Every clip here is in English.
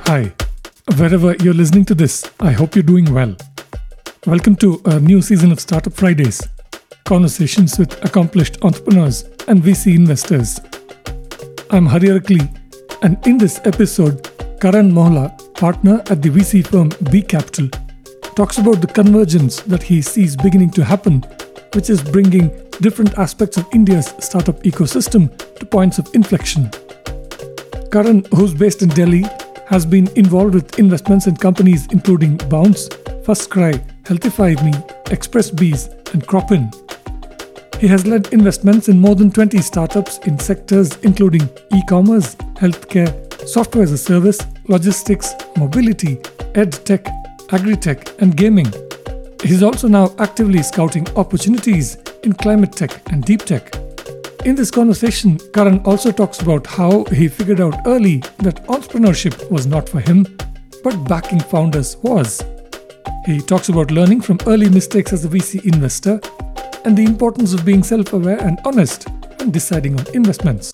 Hi, wherever you're listening to this, I hope you're doing well. Welcome to a new season of Startup Fridays, conversations with accomplished entrepreneurs and VC investors. I'm Hari Arakli, and in this episode, Karan Mohla, partner at the VC firm B Capital, talks about the convergence that he sees beginning to happen, which is bringing different aspects of India's startup ecosystem to points of inflection. Karan, who's based in Delhi, has been involved with investments in companies including Bounce, FirstCry, Healthify.me, ExpressBees, and Cropin. He has led investments in more than 20 startups in sectors including e-commerce, healthcare, software as a service, logistics, mobility, edtech, agri-tech, and gaming. He's also now actively scouting opportunities in climate tech and deep tech. In this conversation, Karan also talks about how he figured out early that entrepreneurship was not for him, but backing founders was. He talks about learning from early mistakes as a VC investor and the importance of being self-aware and honest when deciding on investments.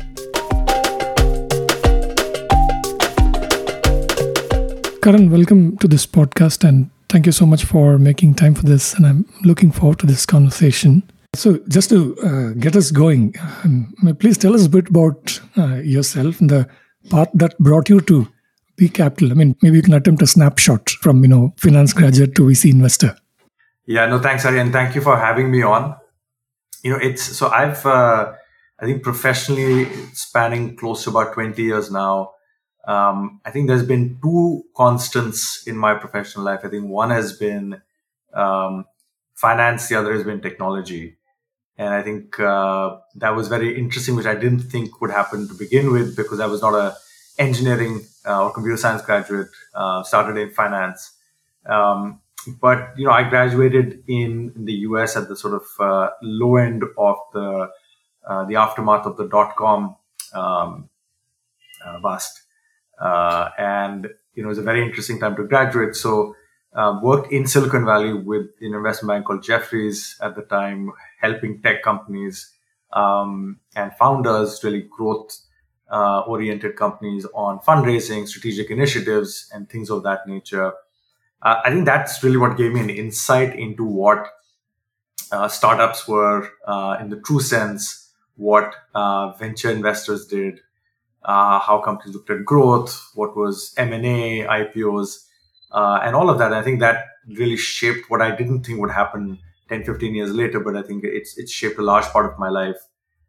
Karan, welcome to this podcast and thank you so much for making time for this, and I'm looking forward to this conversation. So just to get us going, please tell us a bit about yourself and the path that brought you to B Capital. I mean, maybe you can attempt a snapshot from, finance graduate to VC investor. Yeah, no, thanks, Hari, and thank you for having me on. I've, I think professionally spanning close to about 20 years now. I think there's been two constants in my professional life. I think one has been finance, the other has been technology. And I think that was very interesting, which I didn't think would happen to begin with because I was not a engineering or computer science graduate, started in finance. But I graduated in the US at the sort of low end of the aftermath of the dot-com bust. And it was a very interesting time to graduate. So worked in Silicon Valley with an investment bank called Jefferies at the time, helping tech companies and founders, really growth oriented companies on fundraising, strategic initiatives, and things of that nature. I think that's really what gave me an insight into what startups were in the true sense, what venture investors did, how companies looked at growth, what was M&A, IPOs, and all of that. I think that really shaped what I didn't think would happen 10, 15 years later, but I think it's shaped a large part of my life,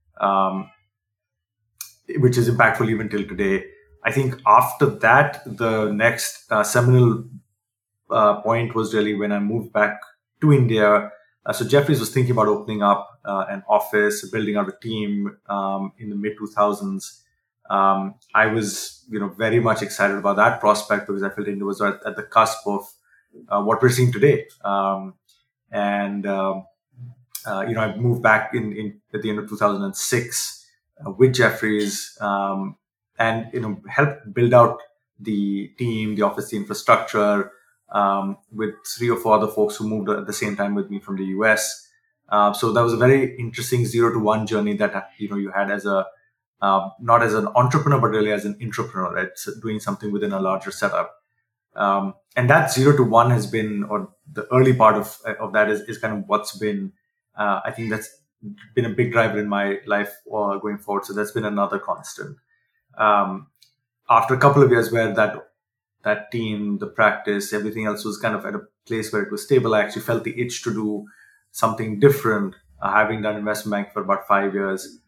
which is impactful even till today. I think after that, the next seminal point was really when I moved back to India. So Jefferies was thinking about opening up an office, building out a team in the mid-2000s. I was, very much excited about that prospect because I felt India was at the cusp of what we're seeing today. I moved back in at the end of 2006 with Jefferies and helped build out the team, the office, the infrastructure with 3 or 4 other folks who moved at the same time with me from the US. So that was a very interesting 0 to 1 journey that you had as a not as an entrepreneur, but really as an intrapreneur, right? So doing something within a larger setup. And that 0 to 1 has been, or the early part of that is kind of what's been, I think that's been a big driver in my life going forward. So that's been another constant. After a couple of years where that team, the practice, everything else was kind of at a place where it was stable, I actually felt the itch to do something different, having done investment bank for about 5 years.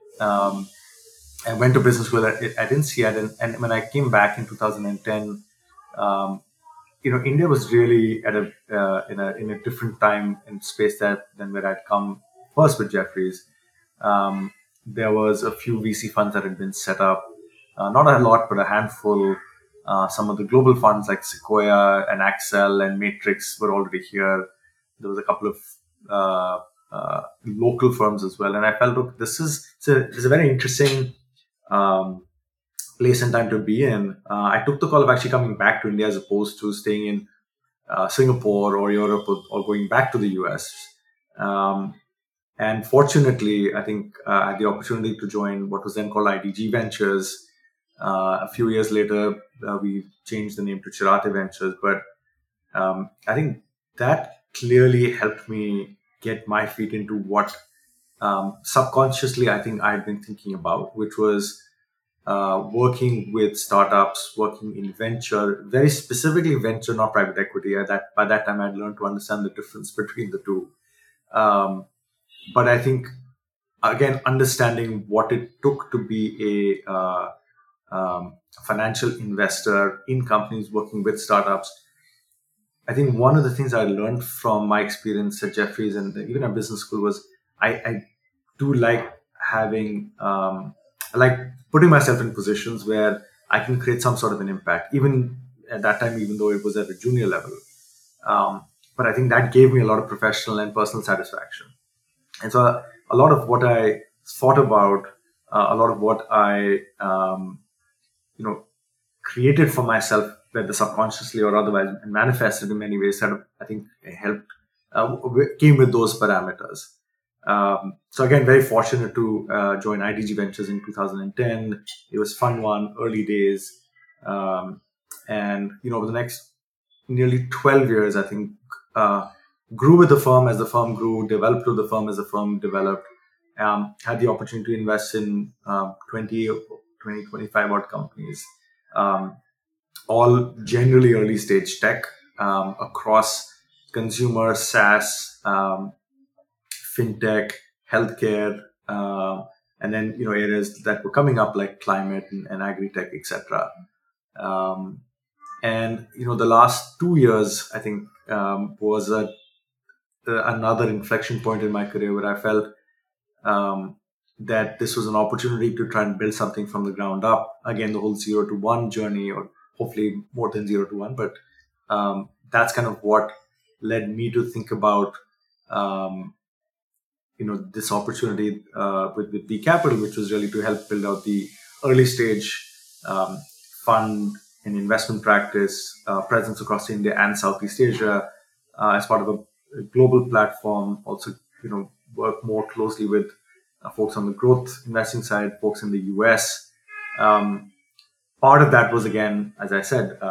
I went to business school. I didn't see it. And when I came back in 2010, India was really at in a different time and space than where I'd come first with Jefferies. There was a few VC funds that had been set up, not a lot, but a handful. Some of the global funds like Sequoia and Accel and Matrix were already here. There was a couple of local firms as well. And I felt, look, this is a very interesting place and time to be in. I took the call of actually coming back to India as opposed to staying in Singapore or Europe or going back to the US. And fortunately, I think I had the opportunity to join what was then called IDG Ventures, A few years later, we changed the name to Chirate Ventures. But I think that clearly helped me get my feet into what subconsciously I think I'd been thinking about, which was working with startups, working in venture, very specifically venture, not private equity. By that time, I'd learned to understand the difference between the two. But I think again, understanding what it took to be a financial investor in companies working with startups. I think one of the things I learned from my experience at Jeffries and even at business school was I do like having I like putting myself in positions where I can create some sort of an impact, even at that time, even though it was at a junior level. But I think that gave me a lot of professional and personal satisfaction. And so a lot of what I thought about, a lot of what I created for myself, whether subconsciously or otherwise, and manifested in many ways that I think helped, came with those parameters. So again, very fortunate to join IDG Ventures in 2010. It was fun one, early days. And, over the next nearly 12 years, I think, grew with the firm as the firm grew, developed with the firm as the firm developed, had the opportunity to invest in 20, 25 odd companies, all generally early stage tech across consumer, SaaS, fintech, healthcare, and then areas that were coming up like climate and agri-tech, etc. And the last 2 years, I think, was another inflection point in my career where I felt that this was an opportunity to try and build something from the ground up. Again, the whole 0 to 1 journey, or hopefully more than 0 to 1, but that's kind of what led me to think about this opportunity with B Capital, which was really to help build out the early stage fund and investment practice presence across India and Southeast Asia as part of a global platform. Also, work more closely with folks on the growth investing side, folks in the US. Part of that was, again, as I said,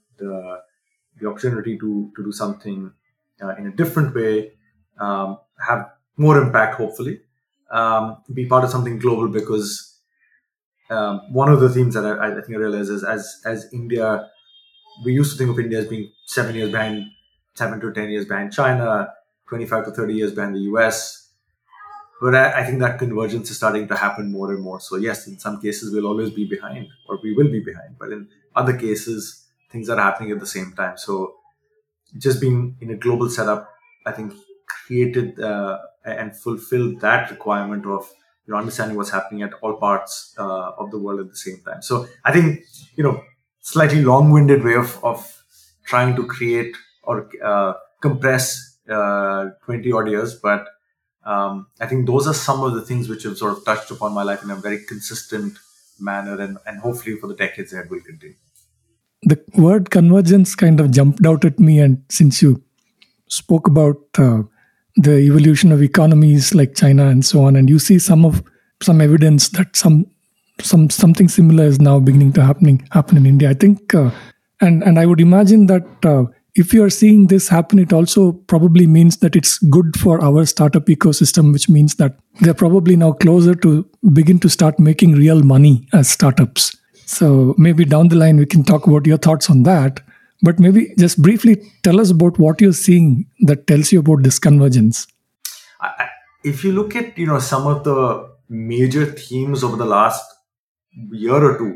the opportunity to do something in a different way, have more impact, hopefully, be part of something global, because one of the themes that I think I realized is as India, we used to think of India as being 7 to 10 years behind China, 25 to 30 years behind the US. But I think that convergence is starting to happen more and more. So yes, in some cases we'll always be behind, or we will be behind. But in other cases, things are happening at the same time. So just being in a global setup, I think, created and fulfilled that requirement of understanding what's happening at all parts of the world at the same time. So I think, slightly long-winded way of trying to create or compress 20 odd years, but I think those are some of the things which have sort of touched upon my life in a very consistent manner, and hopefully for the decades ahead will continue. The word convergence kind of jumped out at me, and since you spoke about the evolution of economies like China and so on, and you see some evidence that something similar is now beginning to happen in India. I think, and I would imagine that if you are seeing this happen, it also probably means that it's good for our startup ecosystem, which means that they're probably now closer to begin to start making real money as startups. So maybe down the line, we can talk about your thoughts on that. But maybe just briefly tell us about what you're seeing that tells you about this convergence. If you look at, some of the major themes over the last year or two,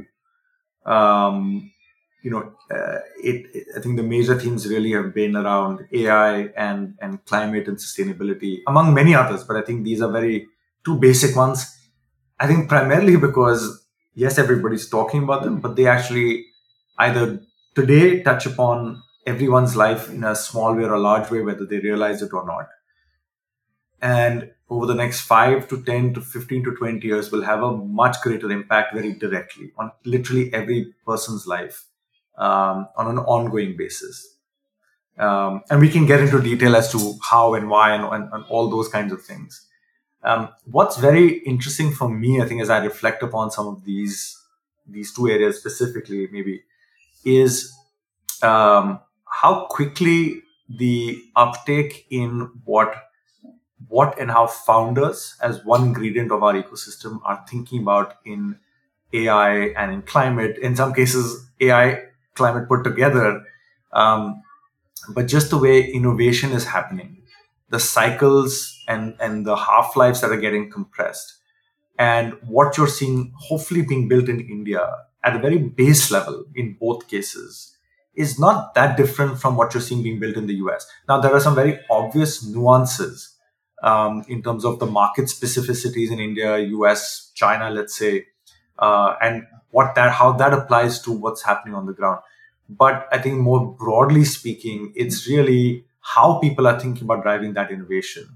I think the major themes really have been around AI and climate and sustainability, among many others. But I think these are two basic ones. I think primarily because, yes, everybody's talking about them, but they actually either today touch upon everyone's life in a small way or a large way, whether they realize it or not. And over the next 5 to 10 to 15 to 20 years will have a much greater impact very directly on literally every person's life on an ongoing basis. And we can get into detail as to how and why and all those kinds of things. What's very interesting for me, I think, as I reflect upon some of these these two areas specifically, maybe, is how quickly the uptake in what and how founders, as one ingredient of our ecosystem, are thinking about in AI and in climate. In some cases, AI, climate put together. But just the way innovation is happening, the cycles and the half lives that are getting compressed, and what you're seeing hopefully being built in India at a very base level in both cases is not that different from what you're seeing being built in the US. Now, there are some very obvious nuances in terms of the market specificities in India, US, China, let's say, and how that applies to what's happening on the ground. But I think more broadly speaking, it's really how people are thinking about driving that innovation,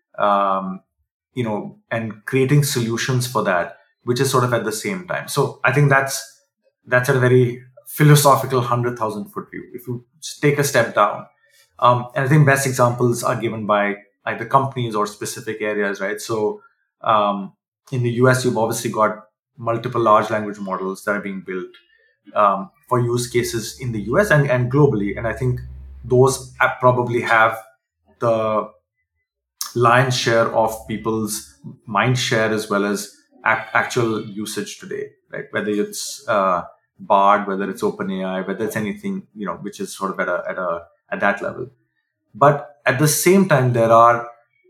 and creating solutions for that, which is sort of at the same time. So I think that's a very philosophical 100,000-foot view. If you take a step down, and I think best examples are given by either companies or specific areas, right? So in the US, you've obviously got multiple large language models that are being built for use cases in the US and globally. And I think those probably have the lion's share of people's mind share as well as actual usage today, right? Whether it's Bard, whether it's OpenAI, whether it's anything, which is sort of at that level. But at the same time, there are,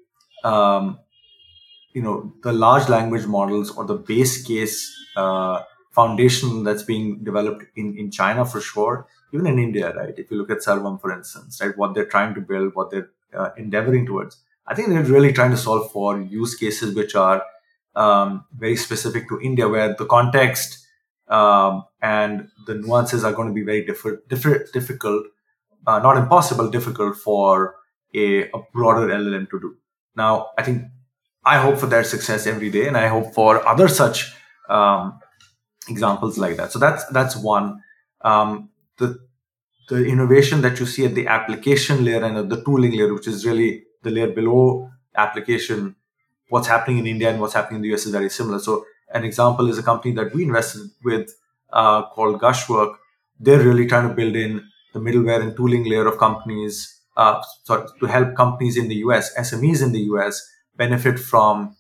the large language models or the base case foundation that's being developed in China for sure, even in India, right? If you look at Sarvam, for instance, right, what they're trying to build, what they're endeavoring towards, I think they're really trying to solve for use cases which are very specific to India, where the context and the nuances are going to be very difficult, not impossible, difficult for a broader LLM to do. Now, I hope for their success every day, and I hope for other such examples like that. So that's one. The innovation that you see at the application layer and at the tooling layer, which is really the layer below application, what's happening in India and what's happening in the US is very similar. So an example is a company that we invested with called Gushwork. They're really trying to build in the middleware and tooling layer of companies to help companies in the US, SMEs in the US, benefit from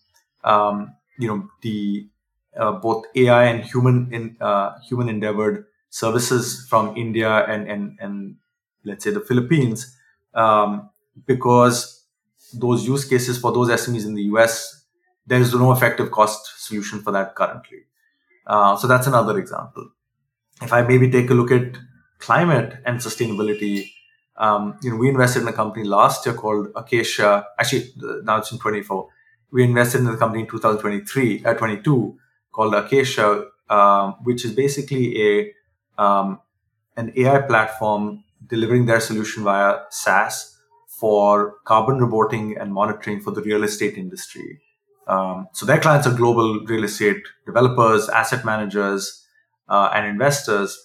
the both AI and human endeavored services from India and let's say the Philippines, because those use cases for those SMEs in the US, there is no effective cost solution for that currently. So that's another example. If I maybe take a look at climate and sustainability, we invested in a company last year called Acacia. Actually, now it's in 24. We invested in the company in 22 called Acacia, which is basically an AI platform delivering their solution via SaaS for carbon reporting and monitoring for the real estate industry. So their clients are global real estate developers, asset managers, and investors.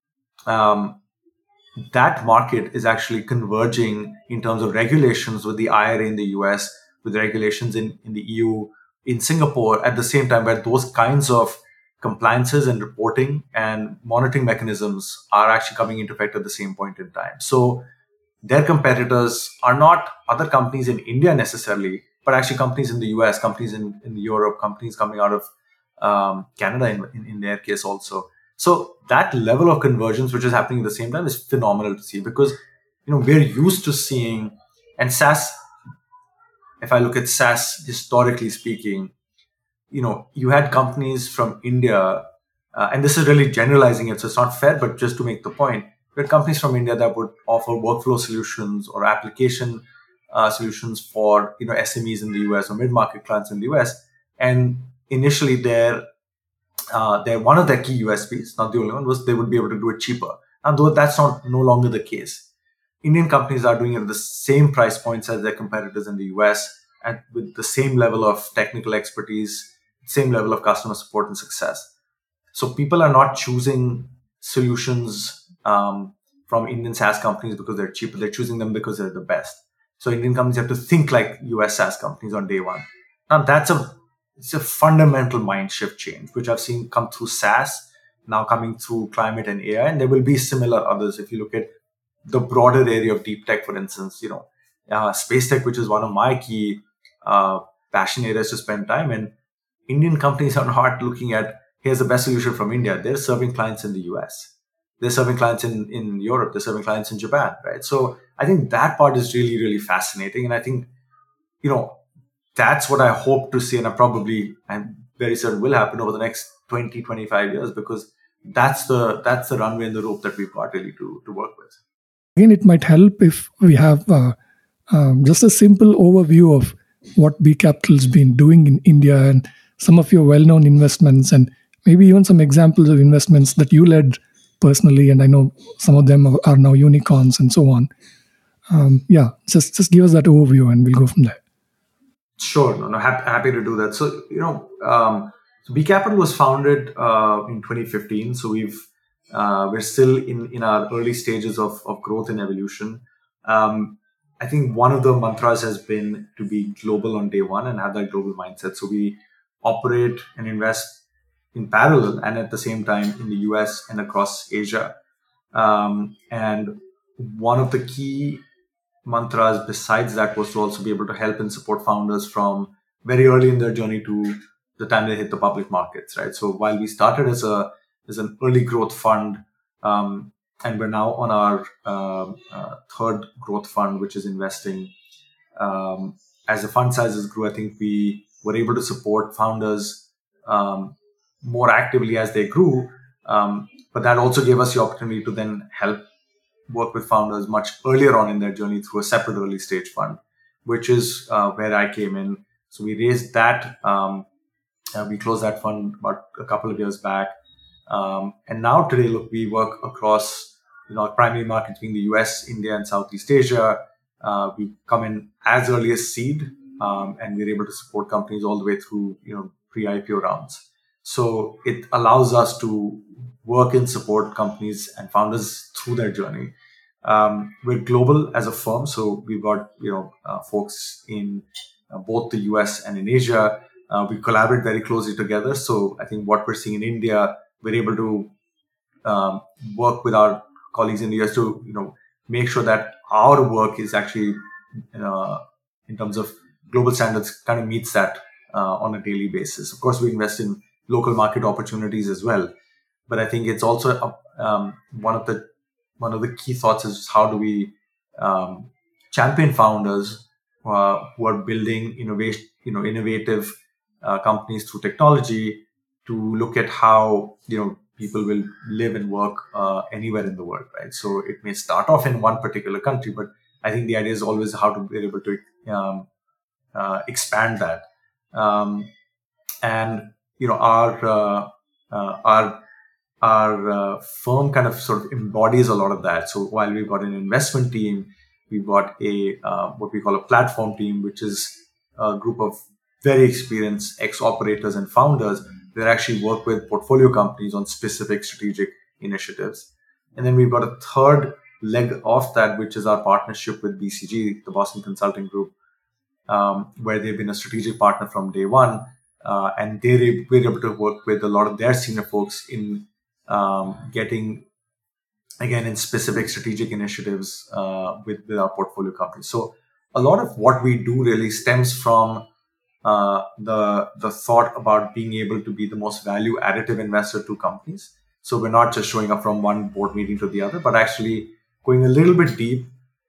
That market is actually converging in terms of regulations with the IRA in the US, with regulations in the EU, in Singapore, at the same time, where those kinds of compliances and reporting and monitoring mechanisms are actually coming into effect at the same point in time. So their competitors are not other companies in India necessarily, but actually companies in the US, companies in Europe, companies coming out of Canada in their case also. So that level of convergence, which is happening at the same time, is phenomenal to see, because we're used to seeing, and SaaS, if I look at SaaS historically speaking, you had companies from India, and this is really generalizing it, so it's not fair, but just to make the point, we had companies from India that would offer workflow solutions or application solutions for SMEs in the US or mid-market clients in the US, and initially they're one of their key USPs, not the only one, was they would be able to do it cheaper. And though that's no longer the case, Indian companies are doing it at the same price points as their competitors in the US, and with the same level of technical expertise, same level of customer support and success. So people are not choosing solutions from Indian SaaS companies because they're cheaper. They're choosing them because they're the best. So Indian companies have to think like US SaaS companies on day one. Now it's a fundamental mind shift change, which I've seen come through SaaS now coming through climate and AI, and there will be similar others. If you look at the broader area of deep tech, for instance, space tech, which is one of my key uh, passion areas to spend time in. Indian companies are not looking at here's the best solution from India. They're serving clients in the US. They're serving clients in Europe. They're serving clients in Japan, right? So I think that part is really, really fascinating. And I think, you know, that's what I hope to see. And I'm very certain will happen over the next 20, 25 years, because that's the runway and the rope that we've got really to work with. Again, it might help if we have just a simple overview of what B Capital's been doing in India and some of your well known investments, and maybe even some examples of investments that you led personally. And I know some of them are now unicorns and so on. Yeah, just give us that overview and we'll go from there. Sure, no, happy to do that. So, so B Capital was founded in 2015. So we're still in our early stages of growth and evolution. I think one of the mantras has been to be global on day one and have that global mindset. So we operate and invest in parallel and at the same time in the US and across Asia. And one of the key mantras besides that was to also be able to help and support founders from very early in their journey to the time they hit the public markets, right? So while we started as an early growth fund, and we're now on our third growth fund, which is investing. As the fund sizes grew, I think we were able to support founders more actively as they grew. But that also gave us the opportunity to then help work with founders much earlier on in their journey through a separate early stage fund, which is where I came in. So we raised that. We closed that fund about a couple of years back. And now today, look, we work across our primary markets being the US, India, and Southeast Asia. We come in as early as seed, and we're able to support companies all the way through pre-IPO rounds. So it allows us to work and support companies and founders through their journey. We're global as a firm, so we've got folks in both the US and in Asia. We collaborate very closely together. So I think what we're seeing in India, we're able to work with our colleagues in the US to make sure that our work is actually in terms of global standards kind of meets that on a daily basis. Of course, we invest in local market opportunities as well, but I think it's also one of the key thoughts is how do we champion founders who are building innovative companies through technology to look at how people will live and work anywhere in the world, right? So it may start off in one particular country, but I think the idea is always how to be able to expand that. And our firm kind of sort of embodies a lot of that. So while we've got an investment team, we've got a what we call a platform team, which is a group of very experienced ex-operators and founders that actually work with portfolio companies on specific strategic initiatives. And then we've got a third leg of that, which is our partnership with BCG, the Boston Consulting Group, where they've been a strategic partner from day one. And we're able to work with a lot of their senior folks in getting, again, in specific strategic initiatives with our portfolio companies. So a lot of what we do really stems from the thought about being able to be the most value additive investor to companies. So we're not just showing up from one board meeting to the other, but actually going a little bit deep,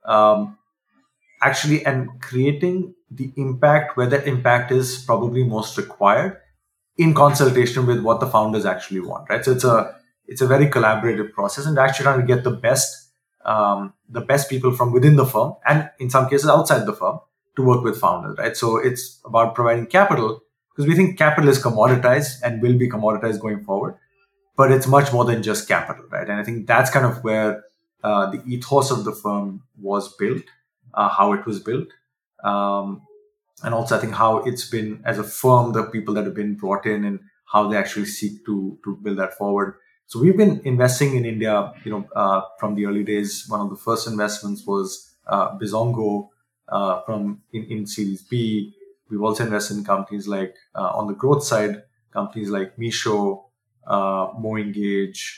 and creating the impact where that impact is probably most required in consultation with what the founders actually want, right? So it's a very collaborative process, and actually trying to get the best people from within the firm and in some cases outside the firm to work with founders, right? So it's about providing capital, because we think capital is commoditized and will be commoditized going forward, but it's much more than just capital, right? And I think that's kind of where the ethos of the firm was built, how it was built. And also I think how it's been as a firm, the people that have been brought in and how they actually seek to build that forward. So we've been investing in India, from the early days. One of the first investments was Bizongo in Series B. We've also invested in companies like, on the growth side, companies like Misho, MoEngage,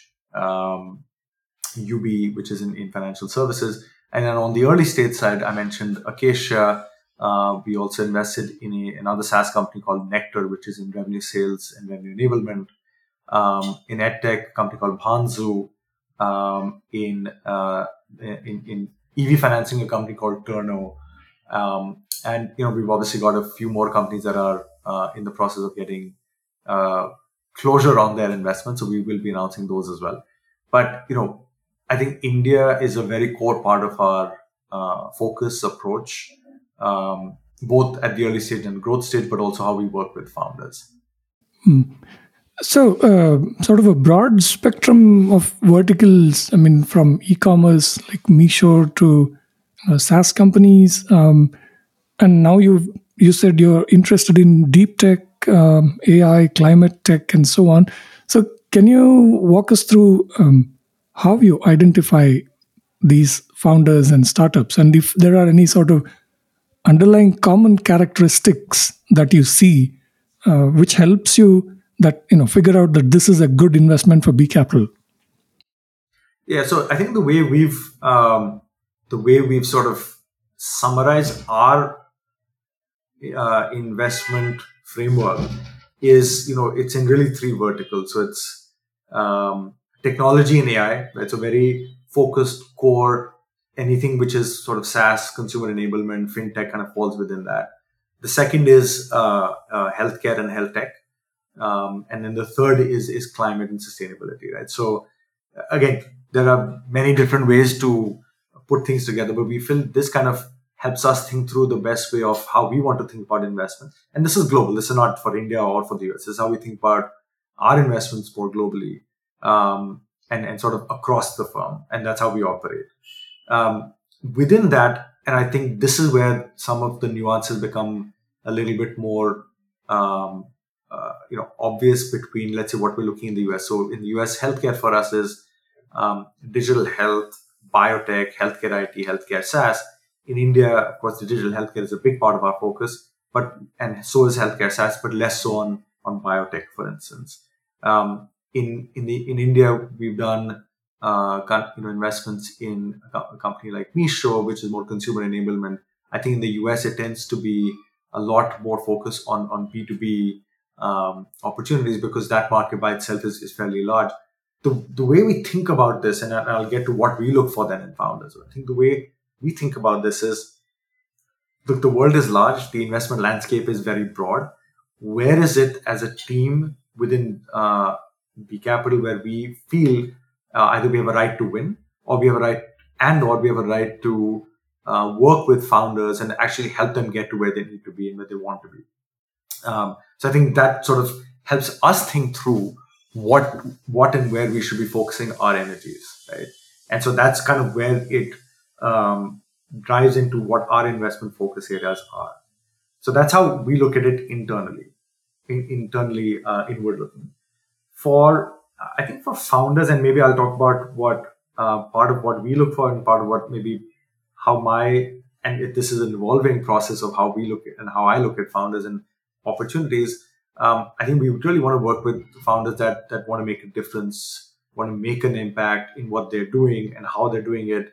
UB, which is in financial services. And then on the early stage side, I mentioned Acacia. We also invested in another SaaS company called Nectar, which is in revenue sales and revenue enablement. In EdTech, a company called Bhanzu. In EV financing, a company called Turno. And we've obviously got a few more companies that are in the process of getting closure on their investment. So we will be announcing those as well. But I think India is a very core part of our focus approach, both at the early stage and growth stage, but also how we work with founders. So, sort of a broad spectrum of verticals. I mean, from e-commerce like Meesho to SaaS companies, and now you said you're interested in deep tech, AI, climate tech, and so on. So, can you walk us through how you identify these founders and startups, and if there are any sort of underlying common characteristics that you see, which helps you figure out that this is a good investment for B Capital? Yeah, so I think the way we've sort of summarized our investment framework is, it's in really three verticals. So it's technology and AI. It's a very focused core. Anything which is sort of SaaS, consumer enablement, fintech kind of falls within that. The second is healthcare and health tech. And then the third is climate and sustainability, right? So again, there are many different ways to put things together, but we feel this kind of helps us think through the best way of how we want to think about investment. And this is global. This is not for India or for the US. This is how we think about our investments more globally, and sort of across the firm. And that's how we operate. Within that, and I think this is where some of the nuances become a little bit more obvious between, let's say, what we're looking in the US. So in the US, healthcare for us is digital health, biotech, healthcare IT, healthcare SaaS. In India, of course, the digital healthcare is a big part of our focus, and so is healthcare SaaS, but less so on biotech, for instance. In India, we've done investments in a company like Meesho, which is more consumer enablement. I think in the US, it tends to be a lot more focused on B2B opportunities, because that market by itself is fairly large. The way we think about this, and I'll get to what we look for then in founders. I think the way we think about this is, look, the world is large. The investment landscape is very broad. Where is it as a team within B Capital where we feel either we have a right to win, or we have a right to work with founders and actually help them get to where they need to be and where they want to be. So I think that sort of helps us think through what and where we should be focusing our energies, right? And so that's kind of where it drives into what our investment focus areas are. So that's how we look at it internally, inward looking. I think for founders, and maybe I'll talk about what part of what we look for and part of what maybe this is an evolving process of how we look at and how I look at founders and opportunities. I think we really want to work with founders that want to make a difference, want to make an impact in what they're doing and how they're doing it,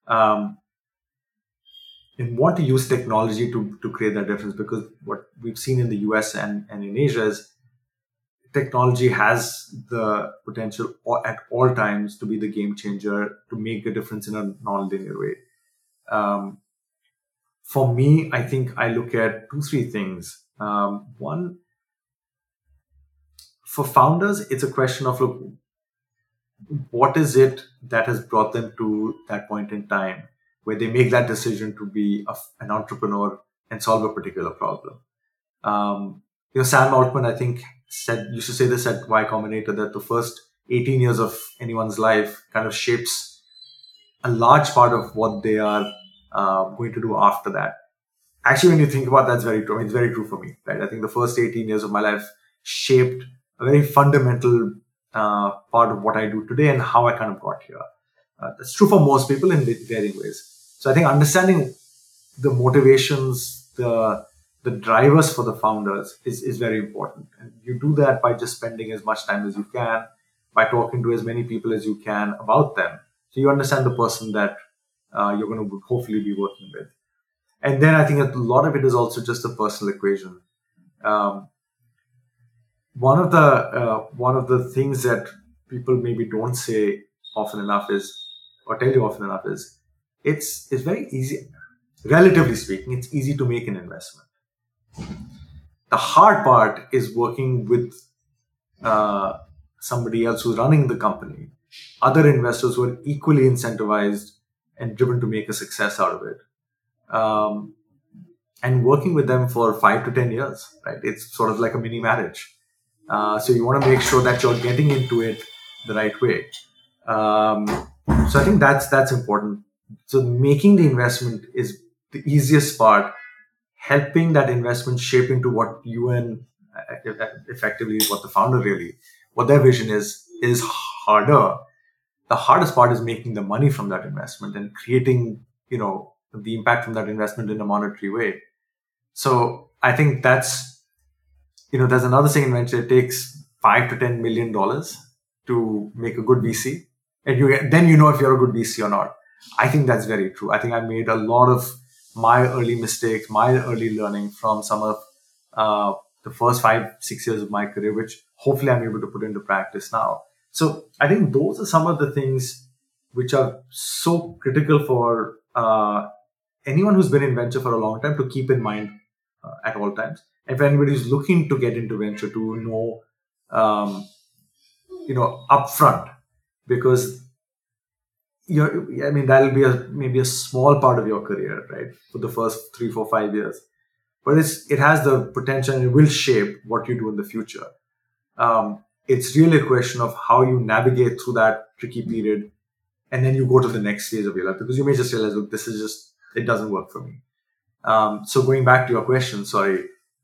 and want to use technology to create that difference. Because what we've seen in the US and in Asia is technology has the potential at all times to be the game changer, to make a difference in a non-linear way. For me, I think I look at 2-3 things. One, for founders, it's a question of, look, what is it that has brought them to that point in time where they make that decision to be an entrepreneur and solve a particular problem? Sam Altman, I think, used to say this at Y Combinator, that the first 18 years of anyone's life kind of shapes a large part of what they are going to do after that. Actually, when you think about that, that's very true. It's very true for me, right? I think the first 18 years of my life shaped a very fundamental part of what I do today and how I kind of got here. That's true for most people in varying ways. So I think understanding the motivations, the the drivers for the founders is very important. And you do that by just spending as much time as you can, by talking to as many people as you can about them. So you understand the person that you're going to hopefully be working with. And then I think a lot of it is also just a personal equation. Um, one of the things that people maybe don't say often enough is, or tell you often enough is, it's very easy, relatively speaking, it's easy to make an investment. The hard part is working with uh, somebody else who's running the company, other investors who are equally incentivized and driven to make a success out of it. Um, and working with them for 5 to 10 years, right? It's sort of like a mini marriage. So you want to make sure that you're getting into it the right way. Um, so I think that's important. So making the investment is the easiest part. Helping that investment shape into what you and effectively what the founder really, what their vision is harder. The hardest part is making the money from that investment and creating, the impact from that investment in a monetary way. So I think there's another saying in venture, it takes $5 to $10 million to make a good VC. And then if you're a good VC or not. I think that's very true. I think I made a lot of my early mistakes, my early learning from some of the first 5-6 years of my career, which hopefully I'm able to put into practice now. So I think those are some of the things which are so critical for anyone who's been in venture for a long time to keep in mind at all times. And if anybody is looking to get into venture, to know, upfront, because that'll be maybe a small part of your career, right, for the first 3, 4, 5 years, but it has the potential and it will shape what you do in the future. It's really a question of how you navigate through that tricky period, and then you go to the next phase of your life, because you may just realize, look, it doesn't work for me. So going back to your question, sorry,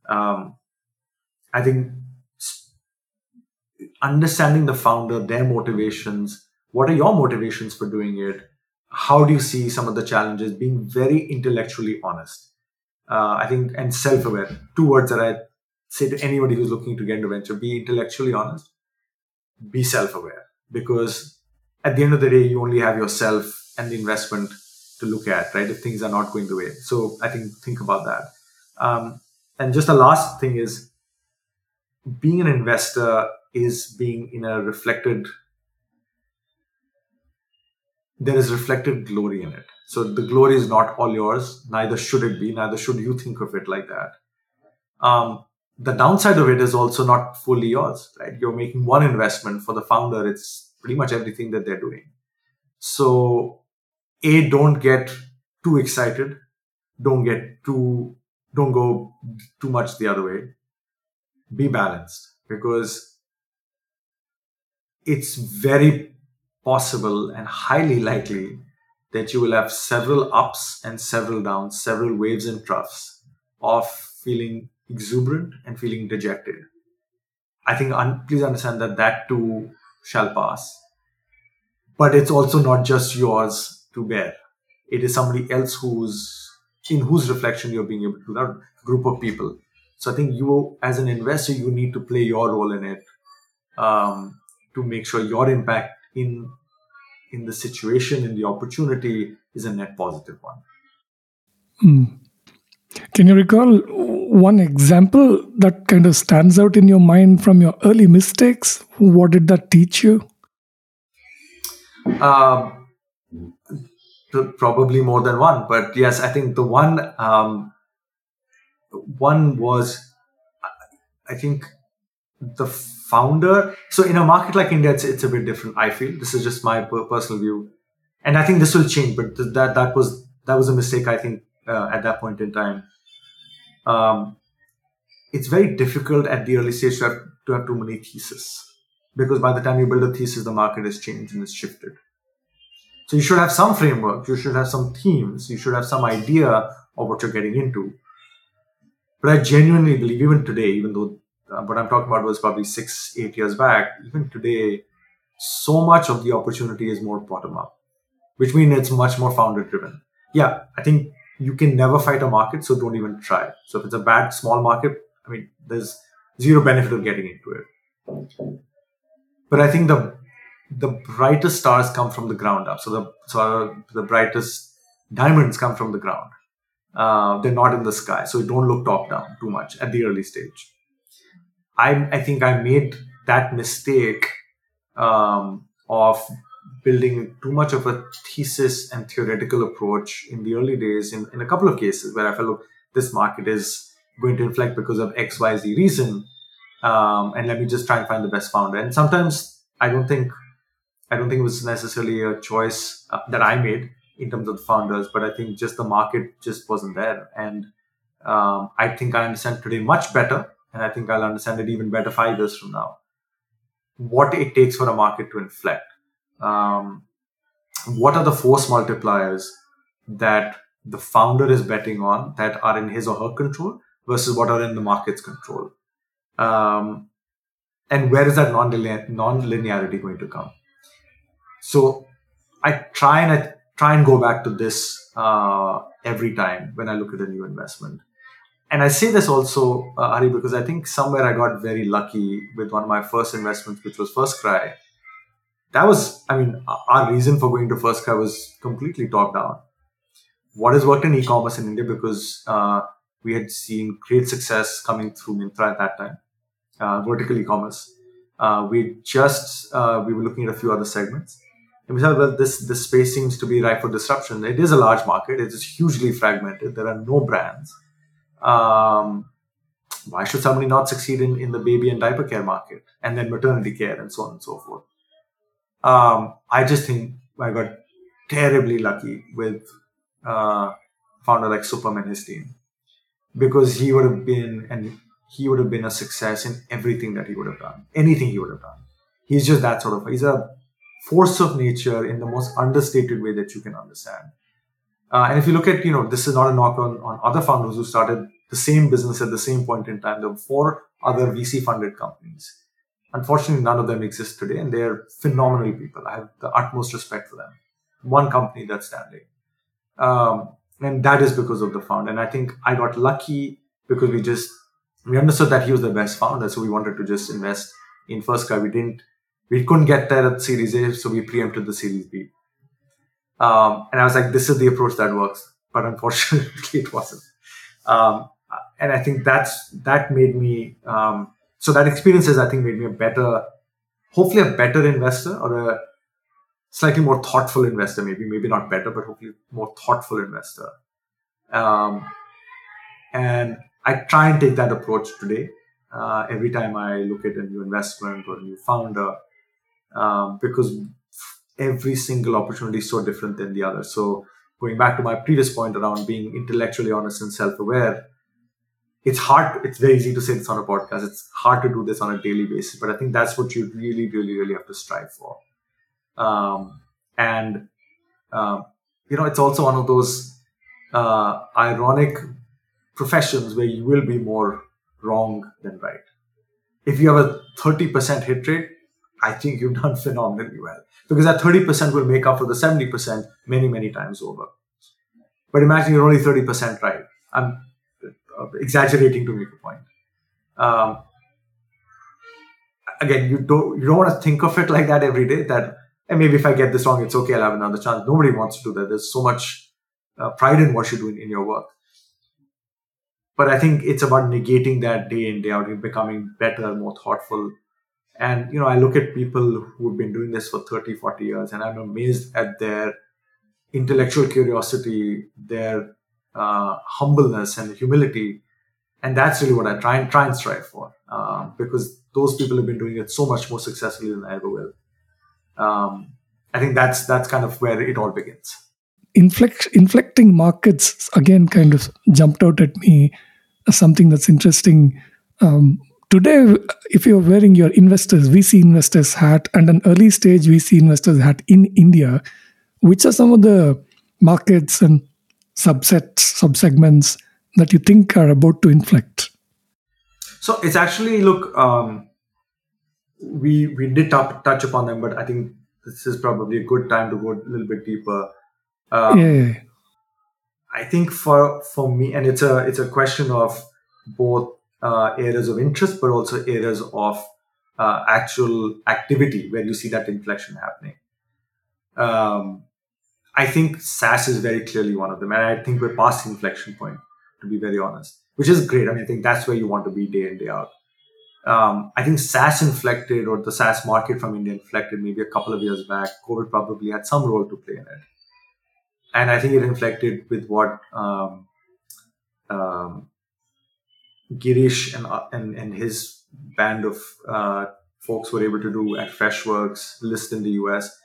I think understanding the founder, their motivations, what are your motivations for doing it? How do you see some of the challenges? Being very intellectually honest, I think, and self-aware. 2 words that I say to anybody who's looking to get into venture: be intellectually honest, be self-aware. Because at the end of the day, you only have yourself and the investment to look at, right? If things are not going the way. So I think about that. And just the last thing is, being an investor is being in a there is reflected glory in it. So the glory is not all yours, neither should it be, neither should you think of it like that. The downside of it is also not fully yours, right? You're making one investment. For the founder, it's pretty much everything that they're doing. So don't get too excited. Don't go too much the other way. Be balanced, because it's very possible and highly likely that you will have several ups and several downs, several waves and troughs of feeling exuberant and feeling dejected. I think please understand that too shall pass. But it's also not just yours to bear. It is somebody else in whose reflection you're being able to do that, group of people. So I think you, as an investor, you need to play your role in it, to make sure your impact in the situation, in the opportunity, is a net positive one. Can you recall one example that kind of stands out in your mind from your early mistakes? What did that teach you? Probably more than one, but yes, I think the one was, I think, the founder. So in a market like India, it's a bit different. I feel, this is just my personal view, and I think this will change. But that was a mistake, I think, at that point in time. It's very difficult at the early stage to have too many theses, because by the time you build a thesis, the market has changed and it's shifted. So you should have some framework, you should have some themes, you should have some idea of what you're getting into. But I genuinely believe, even today, even though what I'm talking about was probably 6-8 years back, even today, so much of the opportunity is more bottom up, which means it's much more founder driven. Yeah, I think you can never fight a market, so don't even try. So if it's a bad small market, I mean, there's zero benefit of getting into it. But I think the brightest stars come from the ground up. So the brightest diamonds come from the ground. They're not in the sky, so don't look top down too much at the early stage. I think I made that mistake of building too much of a thesis and theoretical approach in the early days in a couple of cases where I felt, look, this market is going to inflect because of XYZ reason, and let me just try and find the best founder. And sometimes I don't think it was necessarily a choice that I made in terms of the founders, but I think just the market just wasn't there. And I think I understand today much better, and I think I'll understand it even better 5 years from now, what it takes for a market to inflect. Um, what are the force multipliers that the founder is betting on that are in his or her control versus what are in the market's control? Um, and where is that non-linearity going to come? So I try and go back to this every time when I look at a new investment. And I say this also, Hari, because I think somewhere I got very lucky with one of my first investments, which was FirstCry. That was, I mean, our reason for going to FirstCry was completely top down. What has worked in e-commerce in India, because we had seen great success coming through Myntra at that time, vertical e-commerce. We were looking at a few other segments. And we said, well, this space seems to be ripe for disruption. It is a large market. It is hugely fragmented. There are no brands. Why should somebody not succeed in the baby and diaper care market, and then maternity care, and so on and so forth? I just think I got terribly lucky with founder like Supam and his team, because he would have been a success in everything that he would have done, anything he would have done. He's just that sort of, he's a force of nature in the most understated way that you can understand. And if you look at, this is not a knock on other founders who started the same business at the same point in time. There were 4 other VC funded companies. Unfortunately, none of them exist today, and they're phenomenal people. I have the utmost respect for them. One company that's standing. And that is because of the founder. And I think I got lucky because we understood that he was the best founder, so we wanted to just invest in FirstCry. We couldn't get there at Series A, so we preempted the Series B. And I was like, this is the approach that works. But unfortunately, it wasn't. And I think that made me, so that experience has, I think, made me hopefully a better investor, or a slightly more thoughtful investor, maybe not better, but hopefully more thoughtful investor. And I try and take that approach today, every time I look at a new investment or a new founder, because every single opportunity is so different than the other. So going back to my previous point around being intellectually honest and self-aware, it's hard. It's very easy to say this on a podcast. It's hard to do this on a daily basis, but I think that's what you really, really, really have to strive for. It's also one of those ironic professions where you will be more wrong than right. If you have a 30% hit rate, I think you've done phenomenally well, because that 30% will make up for the 70% many, many times over. But imagine you're only 30% right. I'm exaggerating to make a point. Again, you don't want to think of it like that every day, that, and maybe if I get this wrong, it's okay, I'll have another chance. Nobody wants to do that. There's so much pride in what you're doing in your work. But I think it's about negating that day in, day out, and becoming better, more thoughtful. And, I look at people who've been doing this for 30, 40 years, and I'm amazed at their intellectual curiosity, their humbleness and humility. And that's really what I try and strive for, because those people have been doing it so much more successfully than I ever will. I think that's kind of where it all begins. Inflecting markets, again, kind of jumped out at me as something that's interesting. Today, if you're wearing your VC investors hat, and an early stage VC investors hat in India, which are some of the markets and subsegments that you think are about to inflect? So it's actually, look, we did touch upon them, but I think this is probably a good time to go a little bit deeper. Yeah. I think for me, and it's a question of both areas of interest, but also areas of actual activity where you see that inflection happening. Um, I think SaaS is very clearly one of them, and I think we're past the inflection point, to be very honest, which is great. I mean, I think that's where you want to be day in day out. I think SaaS inflected, or the SaaS market from India inflected maybe a couple of years back. COVID probably had some role to play in it, and I think it inflected with what um, Girish and his band of folks were able to do at Freshworks, list in the US.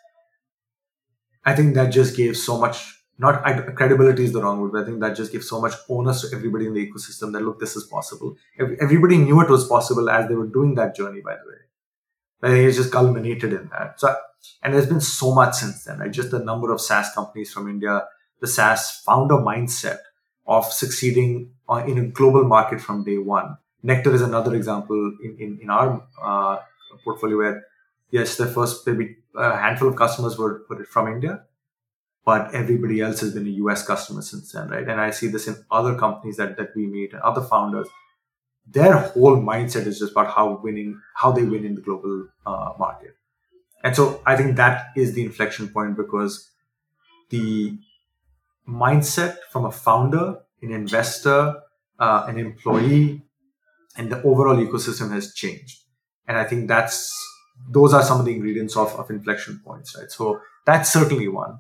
I think that just gave so much, not credibility is the wrong word, but I think that just gave so much onus to everybody in the ecosystem that, look, this is possible. Everybody knew it was possible as they were doing that journey, by the way. I think it's just culminated in that. So, and there's been so much since then, right? Just the number of SaaS companies from India, the SaaS founder mindset of succeeding in a global market from day one. Nectar is another example in our portfolio where, yes, the first maybe a handful of customers were from India, but everybody else has been a US customer since then, right? And I see this in other companies that we meet and other founders. Their whole mindset is just about how they win in the global market. And so I think that is the inflection point, because the mindset from a founder, an investor, an employee, and the overall ecosystem has changed. And I think those are some of the ingredients of inflection points, right? So that's certainly one.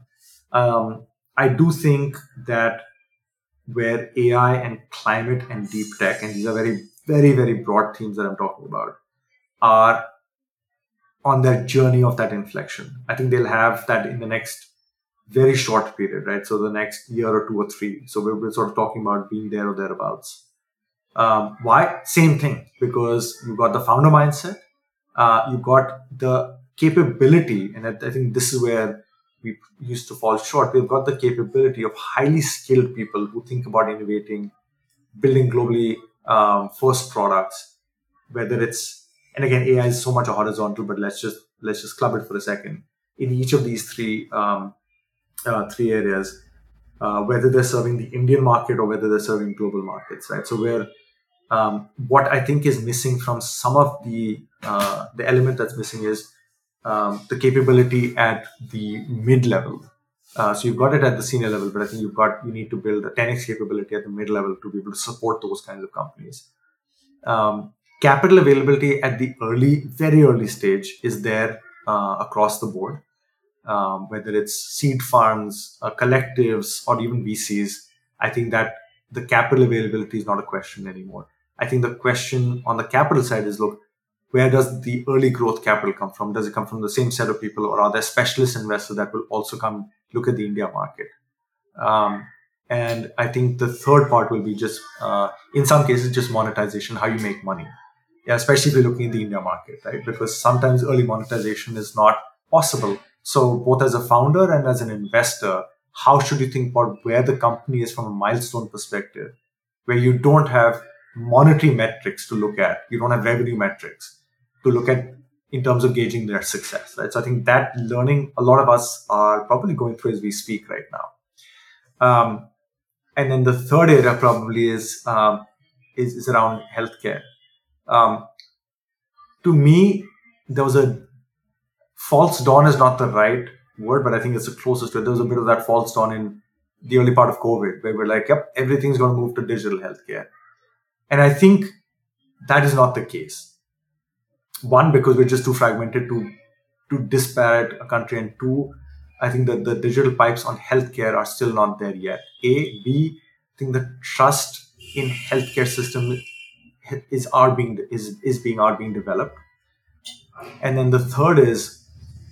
I do think that where AI and climate and deep tech, and these are very, very, very broad themes that I'm talking about, are on their journey of that inflection. I think they'll have that in the next very short period, right? So the next year or two or three. So we're sort of talking about being there or thereabouts. Why? Same thing, because you've got the founder mindset, you've got the capability, and I think this is where we used to fall short. We've got the capability of highly skilled people who think about innovating, building globally first products, whether it's, and again, AI is so much a horizontal, but let's just club it for a second. In each of these three areas, whether they're serving the Indian market or whether they're serving global markets, right? So where what I think is missing from some of the element that's missing is the capability at the mid level. So you've got it at the senior level, but I think you need to build a 10x capability at the mid level to be able to support those kinds of companies. Capital availability at the very early stage is there across the board, whether it's seed funds, collectives, or even VCs. I think that the capital availability is not a question anymore. I think the question on the capital side is, look, where does the early growth capital come from? Does it come from the same set of people, or are there specialist investors that will also come look at the India market? And I think the third part will be just, in some cases, just monetization, how you make money. Yeah, especially if you're looking at the India market, right? Because sometimes early monetization is not possible. So both as a founder and as an investor, how should you think about where the company is from a milestone perspective, where you don't have monetary metrics to look at, you don't have revenue metrics to look at in terms of gauging their success, right? So I think that learning a lot of us are probably going through as we speak right now. And then the third area probably is around healthcare. To me, there was a false dawn is not the right word, but I think it's the closest to it. There was a bit of that false dawn in the early part of COVID, where we're like, yep, everything's going to move to digital healthcare. And I think that is not the case. One, because we're just too fragmented, too disparate a country, and two, I think that the digital pipes on healthcare are still not there yet. B, I think the trust in healthcare system is being developed. And then the third is,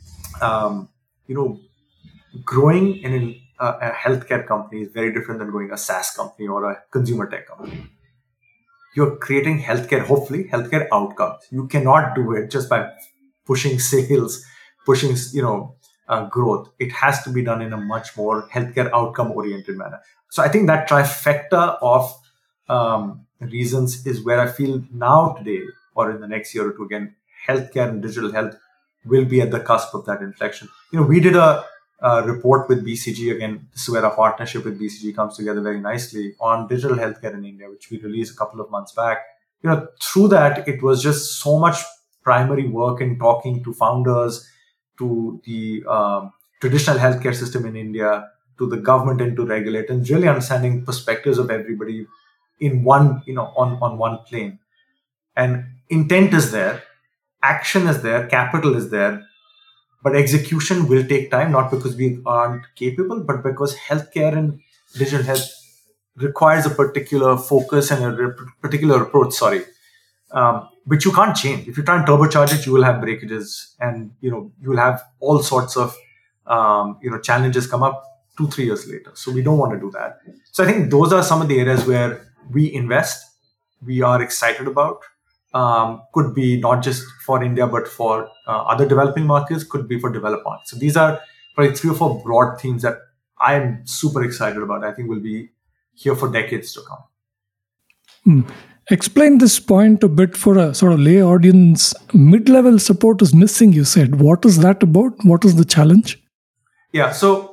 growing in a healthcare company is very different than growing a SaaS company or a consumer tech company. You're creating hopefully healthcare outcomes. You cannot do it just by pushing sales, pushing, growth. It has to be done in a much more healthcare outcome oriented manner. So I think that trifecta of reasons is where I feel now today, or in the next year or two, again, healthcare and digital health will be at the cusp of that inflection. We did a report with BCG. Again, this is where our partnership with BCG comes together very nicely on digital healthcare in India, which we released a couple of months back. Through that, it was just so much primary work in talking to founders, to the traditional healthcare system in India, to the government and to regulators, really understanding perspectives of everybody in one, on one plane. And intent is there, action is there, capital is there, but execution will take time, not because we aren't capable, but because healthcare and digital health requires a particular focus and a particular approach, which you can't change. If you try and turbocharge it, you will have breakages, and you will have all sorts of challenges come up 2-3 years later. So we don't want to do that. So I think those are some of the areas where we invest, we are excited about. Could be not just for India, but for other developing markets, could be for developed markets. So these are probably 3 or 4 broad themes that I'm super excited about. I think will be here for decades to come. Explain this point a bit for a sort of lay audience. Mid-level support is missing, you said. What is that about? What is the challenge? Yeah, so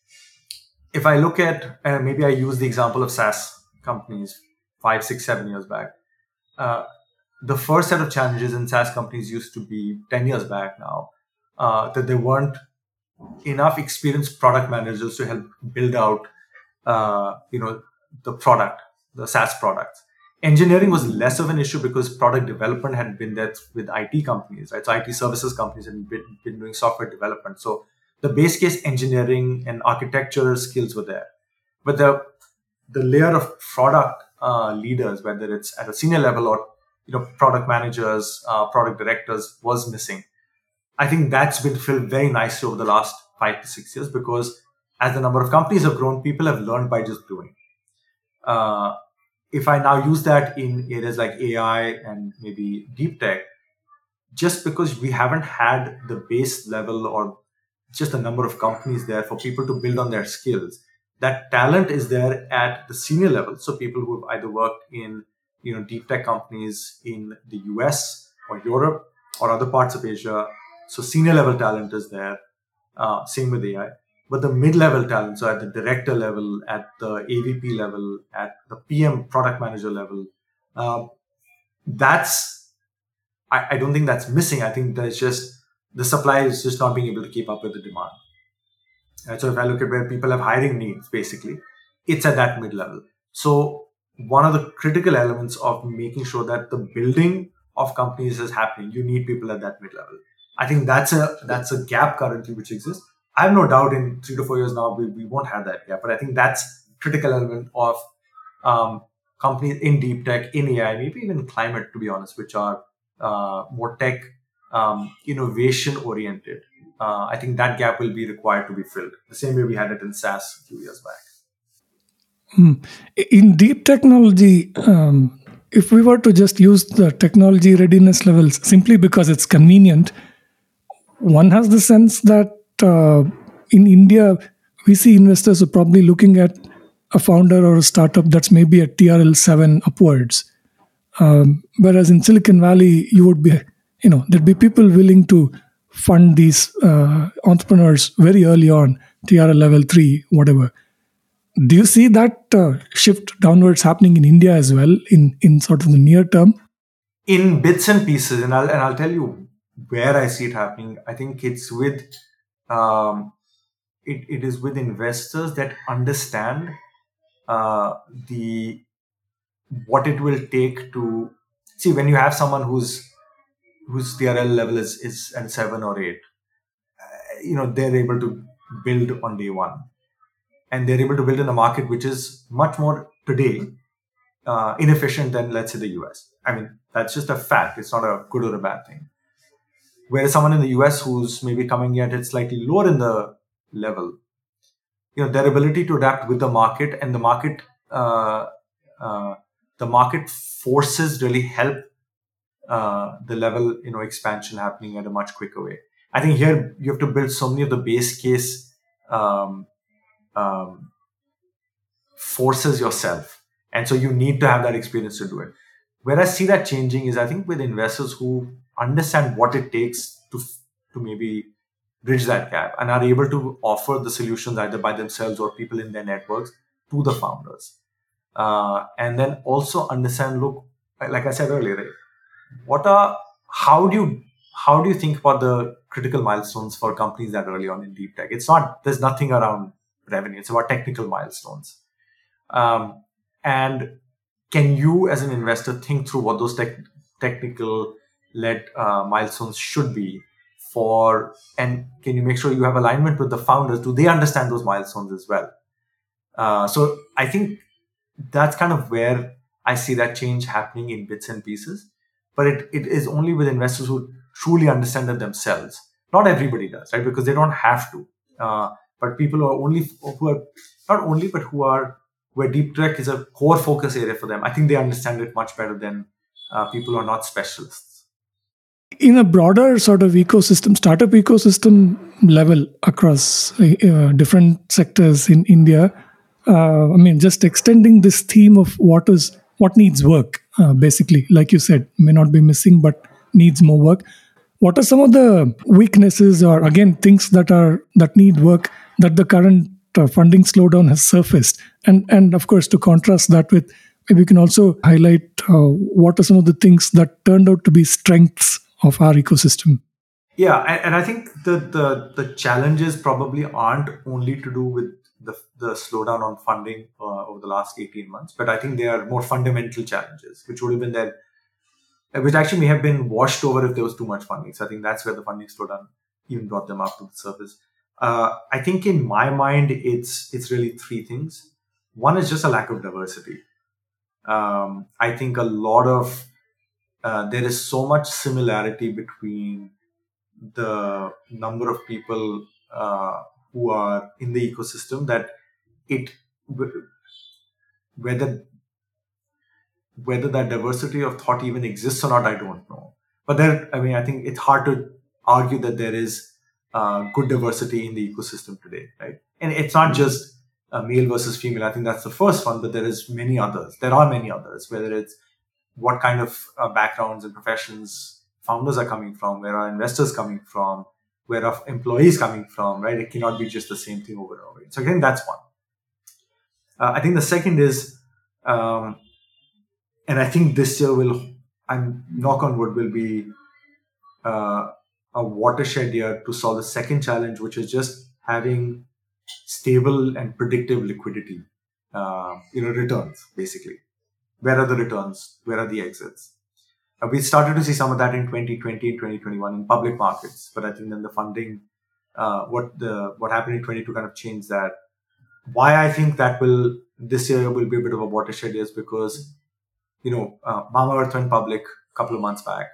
if I look at, maybe I use the example of SaaS companies 5, 6, 7 years back. The first set of challenges in SaaS companies used to be 10 years back now, that there weren't enough experienced product managers to help build out, the product, the SaaS products. Engineering was less of an issue because product development had been there with IT companies, right? So IT services companies had been doing software development. So the base case engineering and architecture skills were there. But the layer of product leaders, whether it's at a senior level or product managers, product directors, was missing. I think that's been filled very nicely over the last 5 to 6 years, because as the number of companies have grown, people have learned by just doing. If I now use that in areas like AI and maybe deep tech, just because we haven't had the base level or just the number of companies there for people to build on their skills, that talent is there at the senior level. So people who have either worked in deep tech companies in the US or Europe or other parts of Asia. So senior level talent is there. Same with AI. But the mid-level talent, so at the director level, at the AVP level, at the PM product manager level, I don't think that's missing. I think there's just the supply is just not being able to keep up with the demand. And so if I look at where people have hiring needs, basically, it's at that mid-level. So one of the critical elements of making sure that the building of companies is happening, you need people at that mid-level. I think that's a gap currently which exists. I have no doubt in 3 to 4 years now we won't have that gap, but I think that's a critical element of companies in deep tech, in AI, maybe even climate, to be honest, which are more tech innovation oriented. I think that gap will be required to be filled, the same way we had it in SaaS a few years back. In deep technology, if we were to just use the technology readiness levels simply because it's convenient, one has the sense that in India, VC investors are probably looking at a founder or a startup that's maybe at TRL 7 upwards. Whereas in Silicon Valley, you would be, there'd be people willing to fund these entrepreneurs very early on, TRL level 3, whatever. Do you see that shift downwards happening in India as well in sort of the near term? In bits and pieces, and I'll tell you where I see it happening. I think it's with it is with investors that understand what it will take to see when you have someone whose TRL level is at 7 or 8. They're able to build on day one. And they're able to build in a market which is much more today inefficient than, let's say, the US. I mean, that's just a fact. It's not a good or a bad thing. Whereas someone in the US who's maybe coming at it slightly lower in the level, their ability to adapt with the market and the market forces really help the level expansion happening at a much quicker way. I think here you have to build so many of the base case forces yourself, and so you need to have that experience to do it. Where I see that changing is, I think, with investors who understand what it takes to maybe bridge that gap and are able to offer the solutions either by themselves or people in their networks to the founders. And then also understand, look, like I said earlier, right, what are how do you think about the critical milestones for companies that are early on in deep tech? It's not, there's nothing around revenue. It's about technical milestones. And can you, as an investor, think through what those technical led milestones should be for, and can you make sure you have alignment with the founders? Do they understand those milestones as well? So I think that's kind of where I see that change happening in bits and pieces. But it is only with investors who truly understand it themselves. Not everybody does, right? Because they don't have to. But people who are not only, but who are where deep tech is a core focus area for them. I think they understand it much better than people who are not specialists. In a broader sort of ecosystem, startup ecosystem level across different sectors in India, just extending this theme of what needs work, basically, like you said, may not be missing, but needs more work. What are some of the weaknesses, or again, things that need work that the current funding slowdown has surfaced? And of course, to contrast that with, maybe we can also highlight what are some of the things that turned out to be strengths of our ecosystem. Yeah, and I think the challenges probably aren't only to do with the slowdown on funding over the last 18 months, but I think they are more fundamental challenges, which would have been there, which actually may have been washed over if there was too much funding. So I think that's where the funding slowdown even brought them up to the surface. I think in my mind, it's really three things. One is just a lack of diversity. I think a lot of there is so much similarity between the number of people who are in the ecosystem that whether that diversity of thought even exists or not, I don't know. But I think it's hard to argue that there is good diversity in the ecosystem today, right? And it's not just male versus female. I think that's the first one, but there is many others. There are many others, whether it's what kind of backgrounds and professions founders are coming from, where are investors coming from, where are employees coming from, right? It cannot be just the same thing over and over. So again, that's one. I think the second is, and I think this year I'm knock on wood, will be a watershed year to solve the second challenge, which is just having stable and predictive liquidity, returns, basically. Where are the returns? Where are the exits? We started to see some of that in 2020 and 2021 in public markets, but I think then the funding, what happened in 22 kind of changed that. Why I think that this year will be a bit of a watershed is because, Mamaearth went public a couple of months back.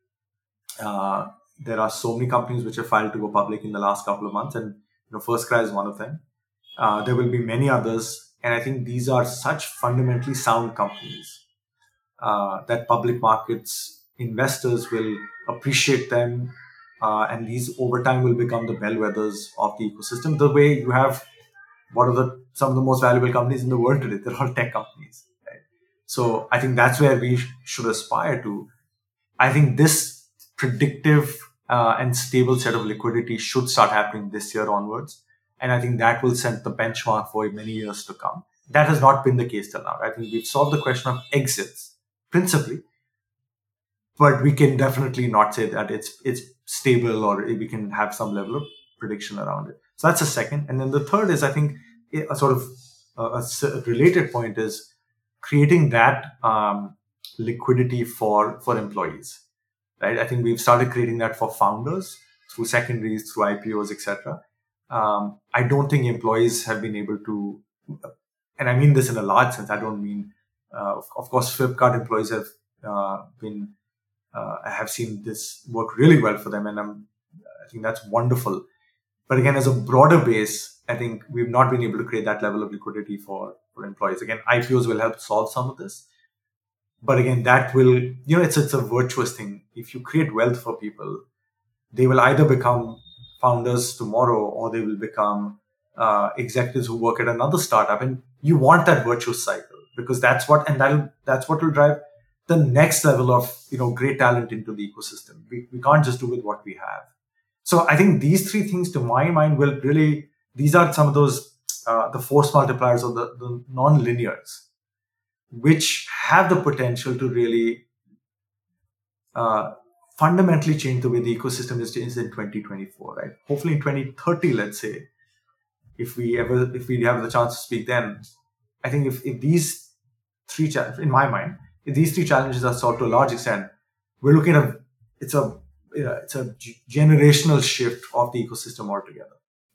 There are so many companies which have filed to go public in the last couple of months, and FirstCry is one of them. There will be many others, and I think these are such fundamentally sound companies that public markets investors will appreciate them, and these over time will become the bellwethers of the ecosystem. The way you have some of the most valuable companies in the world today, they're all tech companies, right? So I think that's where we should aspire to. I think this predictive and stable set of liquidity should start happening this year onwards. And I think that will set the benchmark for many years to come. That has not been the case till now. I think we've solved the question of exits principally, but we can definitely not say that it's stable, or we can have some level of prediction around it. So that's the second. And then the third is, I think, a sort of a related point is creating that liquidity for employees, right? I think we've started creating that for founders through secondaries, through IPOs, etc. I don't think employees have been able to, and I mean this in a large sense. I don't mean, of course, Flipkart employees have have seen this work really well for them, and I think that's wonderful. But again, as a broader base, I think we've not been able to create that level of liquidity for employees. Again, IPOs will help solve some of this. But again, that will, it's a virtuous thing. If you create wealth for people, they will either become founders tomorrow, or they will become executives who work at another startup. And you want that virtuous cycle, because that's what will drive the next level of great talent into the ecosystem. We can't just do with what we have. So I think these three things, to my mind, will really, these are some of those, the force multipliers or the non-linears, which have the potential to really fundamentally change the way the ecosystem is in 2024, right? Hopefully in 2030, let's say, if we have the chance to speak then, I think if these three challenges, in my mind, if these three challenges are solved to a large extent, we're looking at it's a generational shift of the ecosystem altogether.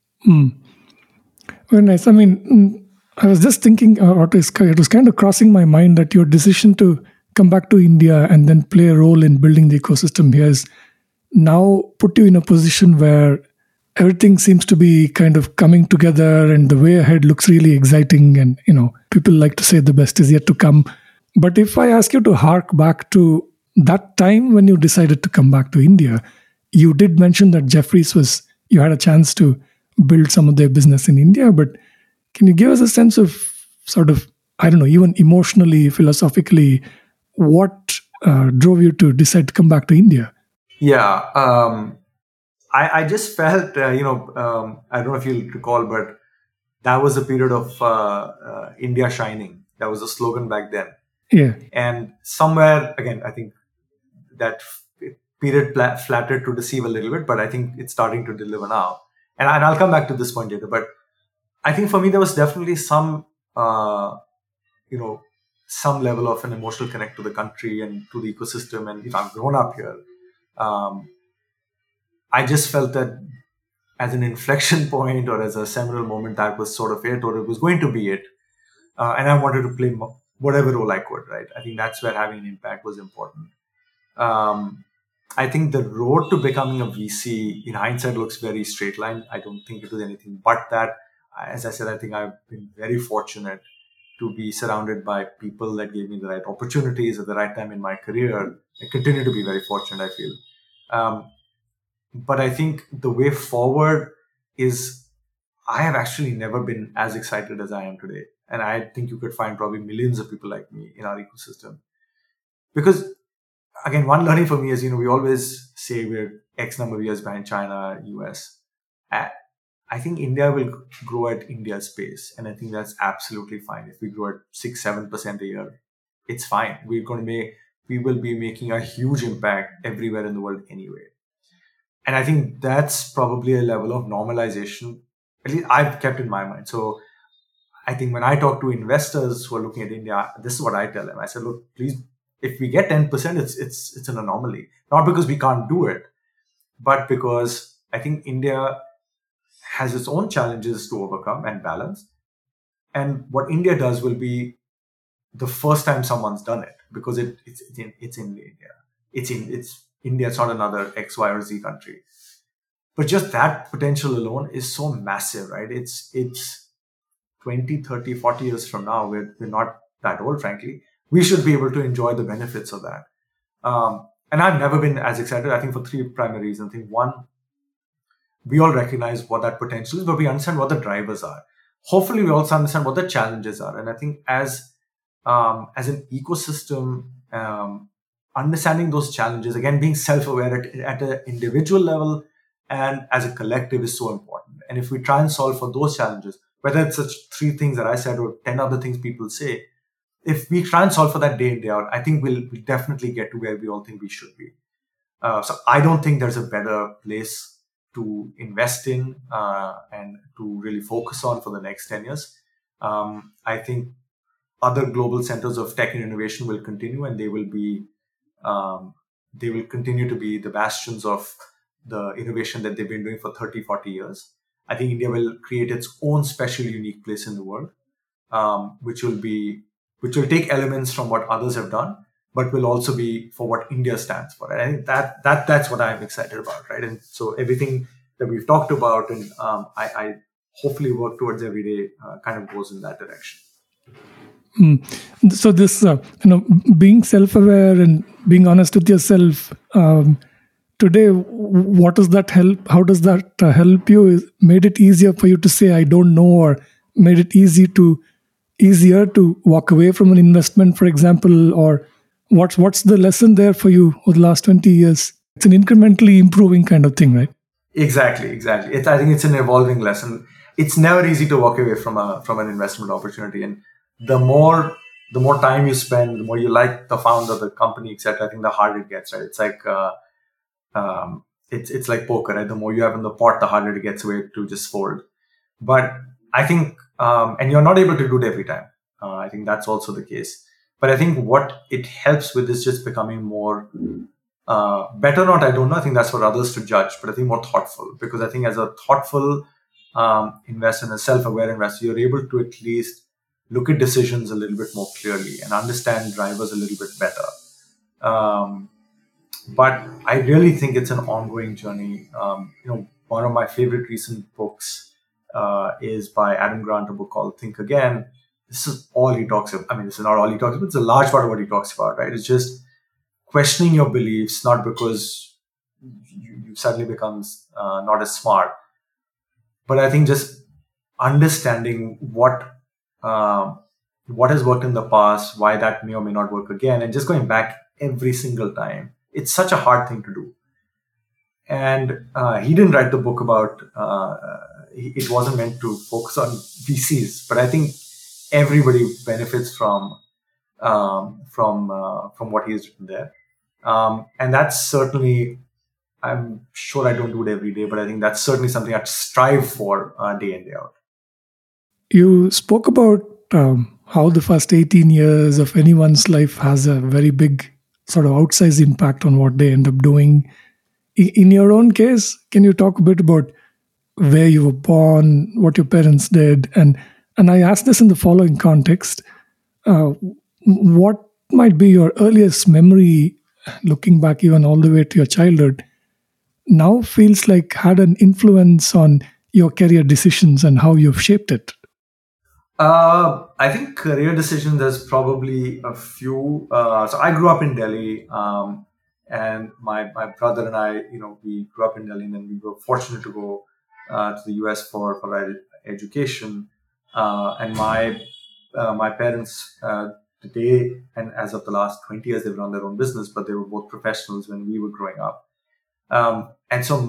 Very nice. I mean, I was just thinking, it was kind of crossing my mind that your decision to come back to India and then play a role in building the ecosystem here has now put you in a position where everything seems to be kind of coming together and the way ahead looks really exciting. And, people like to say the best is yet to come. But if I ask you to hark back to that time when you decided to come back to India, you did mention that Jefferies you had a chance to build some of their business in India. But can you give us a sense of sort of, I don't know, even emotionally, philosophically, what drove you to decide to come back to India? Yeah. I just felt, I don't know if you'll recall, but that was a period of India shining. That was a slogan back then. Yeah. And somewhere, again, I think that period flattered to deceive a little bit, but I think it's starting to deliver now. And I'll come back to this point later. But I think for me, there was definitely some level of an emotional connect to the country and to the ecosystem. And I've grown up here. I just felt that as an inflection point or as a seminal moment, that was sort of it, or it was going to be it. And I wanted to play whatever role I could, right? I think that's where having an impact was important. I think the road to becoming a VC, in hindsight, looks very straight line. I don't think it was anything but that. As I said, I think I've been very fortunate to be surrounded by people that gave me the right opportunities at the right time in my career. I continue to be very fortunate, I feel. But I think the way forward is, I have actually never been as excited as I am today. And I think you could find probably millions of people like me in our ecosystem. Because, again, one learning for me is, we always say we're X number of years behind China, US. I think India will grow at India's pace. And I think that's absolutely fine. If we grow at 6-7% a year, it's fine. We will be making a huge impact everywhere in the world anyway. And I think that's probably a level of normalization, at least I've kept in my mind. So I think when I talk to investors who are looking at India, this is what I tell them. I said, look, please, if we get 10%, it's an anomaly. Not because we can't do it, but because I think India has its own challenges to overcome and balance. And what India does will be the first time someone's done it, because it's in India. It's India. It's not another X, Y, or Z country. But just that potential alone is so massive, right? It's 20, 30, 40 years from now, we're not that old, frankly. We should be able to enjoy the benefits of that. And I've never been as excited, I think, for three primary reasons. I think one, we all recognize what that potential is, but we understand what the drivers are. Hopefully, we also understand what the challenges are. And I think as an ecosystem, understanding those challenges, again, being self-aware at an individual level and as a collective is so important. And if we try and solve for those challenges, whether it's such three things that I said or 10 other things people say, if we try and solve for that day in, day out, I think we'll definitely get to where we all think we should be. So I don't think there's a better place to invest in and to really focus on for the next 10 years. I think other global centers of tech and innovation will continue, and they will continue to be the bastions of the innovation that they've been doing for 30, 40 years. I think India will create its own special, unique place in the world, which will take elements from what others have done, but will also be for what India stands for. And I think that's what I'm excited about, right? And so everything that we've talked about and I hopefully work towards every day kind of goes in that direction. So this, being self-aware and being honest with yourself, today, what does that help? How does that help you? Made it easier for you to say, I don't know, or made it easier to walk away from an investment, for example, or what's the lesson there for you over the last 20 years? It's an incrementally improving kind of thing, right? Exactly. I think it's an evolving lesson. It's never easy to walk away from an investment opportunity, and the more the more time you spend, the more you like the founder, the company, etc. I think the harder it gets. Right? It's like it's like poker. Right? The more you have in the pot, the harder it gets away to just fold. But I think, and you're not able to do it every time. I think that's also the case. But I think what it helps with is just becoming more better. Not, I don't know. I think that's for others to judge. But I think more thoughtful, because I think as a thoughtful investor and a self-aware investor, you're able to at least look at decisions a little bit more clearly and understand drivers a little bit better. Um, but I really think it's an ongoing journey. One of my favorite recent books is by Adam Grant, a book called Think Again. This is all he talks about. I mean, this is not all he talks about. It's a large part of what he talks about, right? It's just questioning your beliefs, not because you suddenly becomes not as smart, but I think just understanding uh, what has worked in the past, why that may or may not work again, and just going back every single time. It's such a hard thing to do. And he didn't write the book about. It wasn't meant to focus on VCs, but I think everybody benefits from what he's written there. And that's certainly, I'm sure I don't do it every day, but I think that's certainly something I strive for day in, day out. You spoke about how the first 18 years of anyone's life has a very big sort of outsized impact on what they end up doing. In your own case, can you talk a bit about where you were born, what your parents did, and I ask this in the following context: uh, what might be your earliest memory, looking back even all the way to your childhood, now feels like had an influence on your career decisions and how you've shaped it? I think career decision, there's probably a few. So I grew up in Delhi, and my brother and I, we grew up in Delhi, and then we were fortunate to go to the US for our education. And my parents, today and as of the last 20 years, they've run their own business, but they were both professionals when we were growing up. And so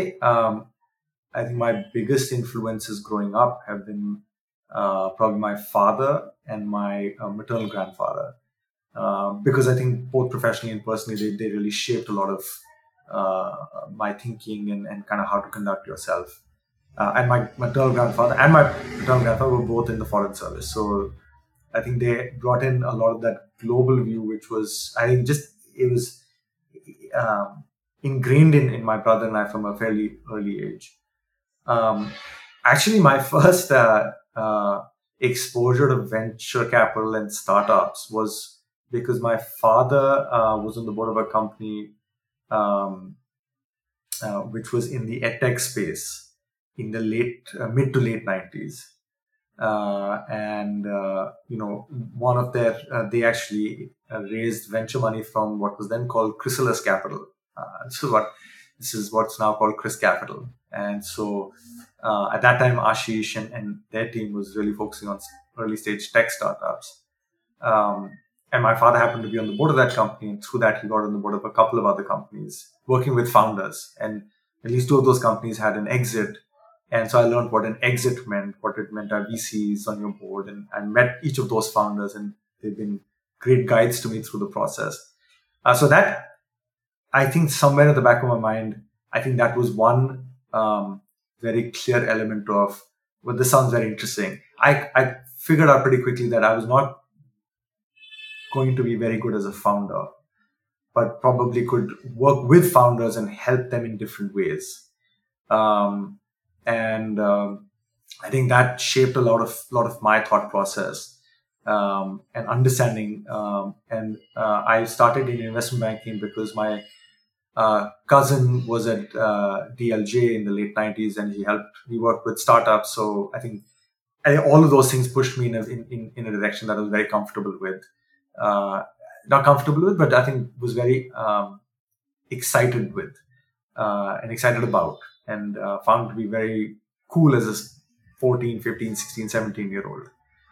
I think my biggest influences growing up have been probably my father and my maternal grandfather, because I think both professionally and personally, they really shaped a lot of my thinking and kind of how to conduct yourself. And my maternal grandfather and my paternal grandfather were both in the foreign service. So I think they brought in a lot of that global view, which was, I think, just it was um, ingrained in my brother and I from a fairly early age. Um, Actually, my first exposure to venture capital and startups was because my father was on the board of a company um, which was in the edtech space in the mid to late 90s. And one of their they actually raised venture money from what was then called Chrysalis Capital. This is what's now called Chris Capital. And so at that time, Ashish and their team was really focusing on early stage tech startups. Um, and my father happened to be on the board of that company, and through that, he got on the board of a couple of other companies working with founders. And at least two of those companies had an exit, and so I learned what an exit meant, what it meant to have VCs on your board, and I met each of those founders, and they've been great guides to me through the process. So that, I think, somewhere at the back of my mind, I think that was one very clear element of, well, this sounds very interesting. I figured out pretty quickly that I was not going to be very good as a founder, but probably could work with founders and help them in different ways. Um, and I think that shaped a lot of my thought process and understanding. And I started in investment banking because my cousin was at DLJ in the late 90s, and he worked with startups. So I think all of those things pushed me in a direction that I was very comfortable with. Uh, Not comfortable with, but I think was very excited with and excited about, and found to be very cool as a 14, 15, 16, 17-year old.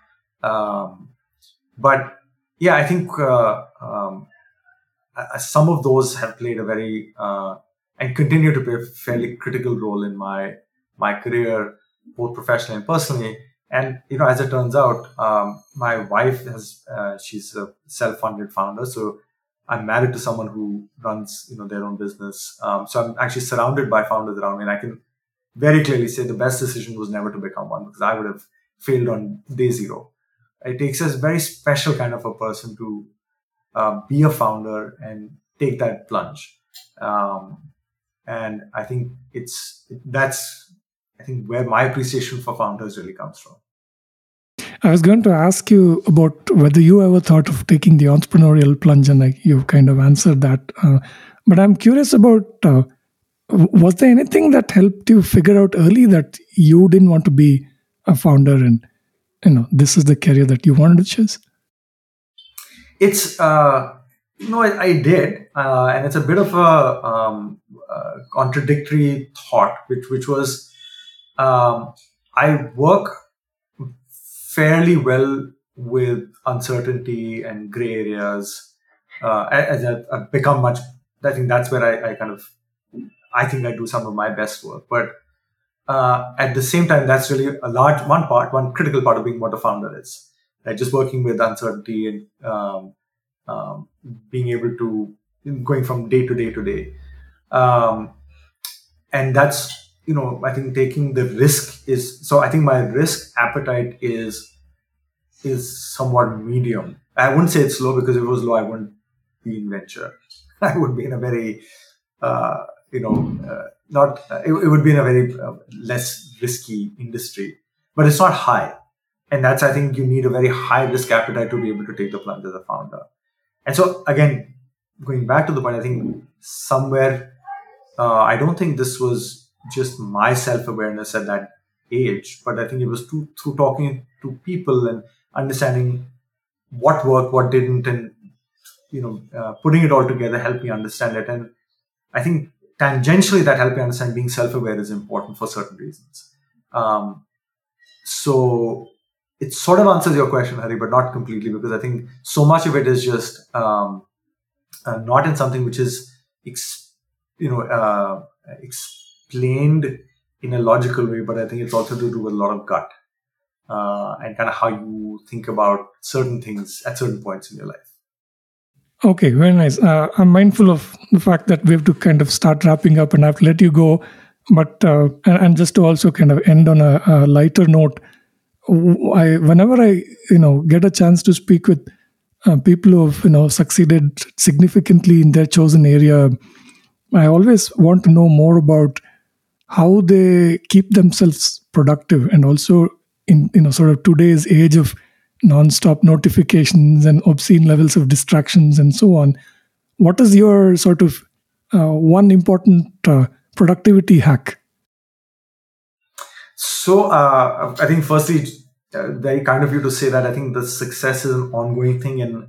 But yeah, I think some of those have played a very and continue to play a fairly critical role in my career, both professionally and personally. And as it turns out, my wife she's a self-funded founder, so I'm married to someone who runs their own business. So I'm actually surrounded by founders around me, and I can very clearly say the best decision was never to become one, because I would have failed on day zero. It takes a very special kind of a person to be a founder and take that plunge. And I think that's where my appreciation for founders really comes from. I was going to ask you about whether you ever thought of taking the entrepreneurial plunge, and you kind of answered that. But I'm curious about, was there anything that helped you figure out early that you didn't want to be a founder and, this is the career that you wanted to choose? It's, I did. And it's a bit of a contradictory thought, which was, I work fairly well with uncertainty and gray areas. As I've become much, I think that's where I think I do some of my best work. But at the same time, that's really one critical part of being what a founder is. Right? Just working with uncertainty and being able to going from day to day to day. And that's, I think taking the risk I think my risk appetite is somewhat medium. I wouldn't say it's low, because if it was low, I wouldn't be in venture. I would be in a very, it would be in a very less risky industry, but it's not high. And that's, I think you need a very high risk appetite to be able to take the plunge as a founder. And so again, going back to the point, I think somewhere, I don't think this was just my self-awareness at that age, but I think it was through talking to people and understanding what worked, what didn't, and putting it all together helped me understand it. And I think tangentially that helped me understand being self-aware is important for certain reasons. So it sort of answers your question, Hari, but not completely, because I think so much of it is just not in something which is explained in a logical way, but I think it's also to do with a lot of gut and kind of how you think about certain things at certain points in your life. Okay, very nice. I'm mindful of the fact that we have to kind of start wrapping up, and I have to let you go. But and just to also kind of end on a lighter note, whenever I get a chance to speak with people who have succeeded significantly in their chosen area, I always want to know more about how they keep themselves productive, and also in sort of today's age of non-stop notifications and obscene levels of distractions and so on. What is your sort of one important productivity hack? So I think firstly, very kind of you to say that. I think the success is an ongoing thing, and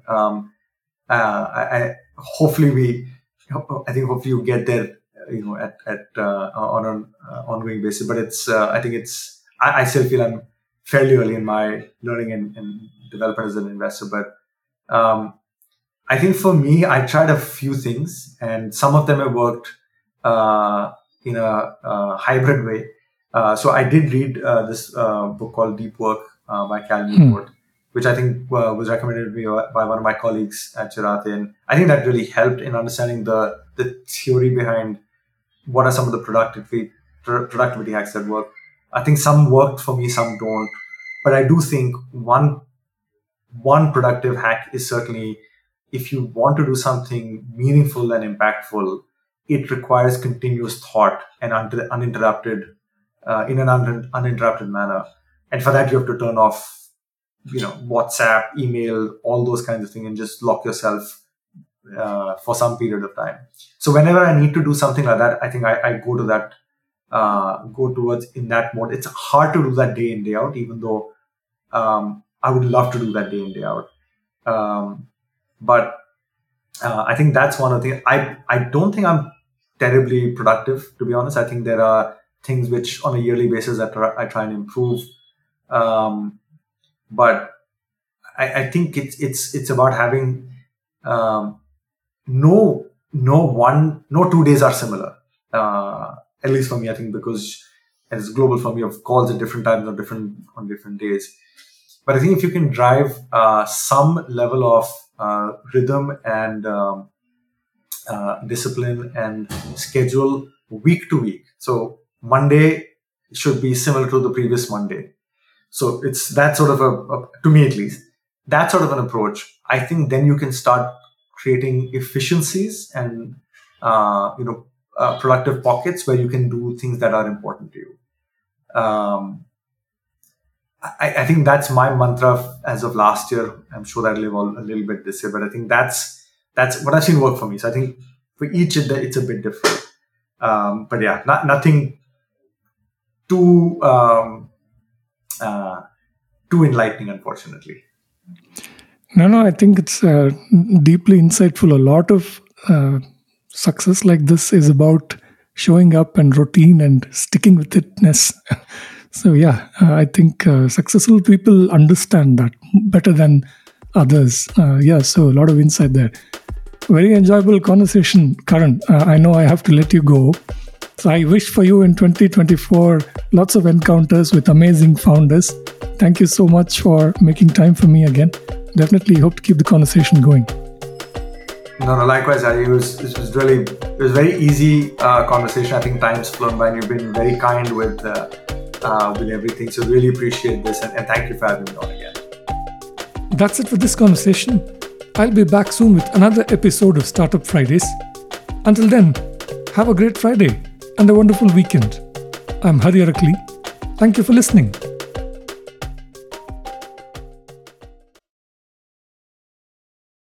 hopefully you get there, on an ongoing basis. But it's I still feel I'm fairly early in my learning and development as an investor. But I think for me, I tried a few things, and some of them have worked in a hybrid way. So I did read this book called Deep Work by Cal Newport, which I think was recommended to me by one of my colleagues at Chirate. And I think that really helped in understanding the theory behind what are some of the productivity hacks that work. I think some worked for me, some don't. But I do think one productive hack is certainly, if you want to do something meaningful and impactful, it requires continuous thought and uninterrupted in an uninterrupted manner. And for that, you have to turn off, WhatsApp, email, all those kinds of things, and just lock yourself for some period of time. So whenever I need to do something like that, I think I go to that, go towards in that mode. It's hard to do that day in, day out, even though I would love to do that day in, day out. But I think that's one of the things. I don't think I'm terribly productive, to be honest. I think there are things which on a yearly basis I try and improve. But I think it's about having no 2 days are similar. At least for me, I think, because it's global for me, of calls at different times on different days. But I think if you can drive some level of rhythm and discipline and schedule week to week. So Monday should be similar to the previous Monday. So it's that sort of to me at least, that sort of an approach. I think then you can start creating efficiencies and productive pockets where you can do things that are important to you. I think that's my mantra as of last year. I'm sure that'll evolve a little bit this year, but I think that's what I've seen work for me. So I think for each it's a bit different. But yeah, nothing too enlightening, unfortunately. No, I think it's deeply insightful. A lot of success like this is about showing up and routine and sticking with itness. So yeah, I think successful people understand that better than others. So a lot of insight there. Very enjoyable conversation, Karan. I know I have to let you go. So I wish for you in 2024 lots of encounters with amazing founders. Thank you so much for making time for me again. Definitely hope to keep the conversation going. No, likewise, Hari. It was very easy conversation. I think time's flown by, and you've been very kind with everything. So really appreciate this, and thank you for having me on again. That's it for this conversation. I'll be back soon with another episode of Startup Fridays. Until then, have a great Friday and a wonderful weekend. I'm Hari Arakali. Thank you for listening.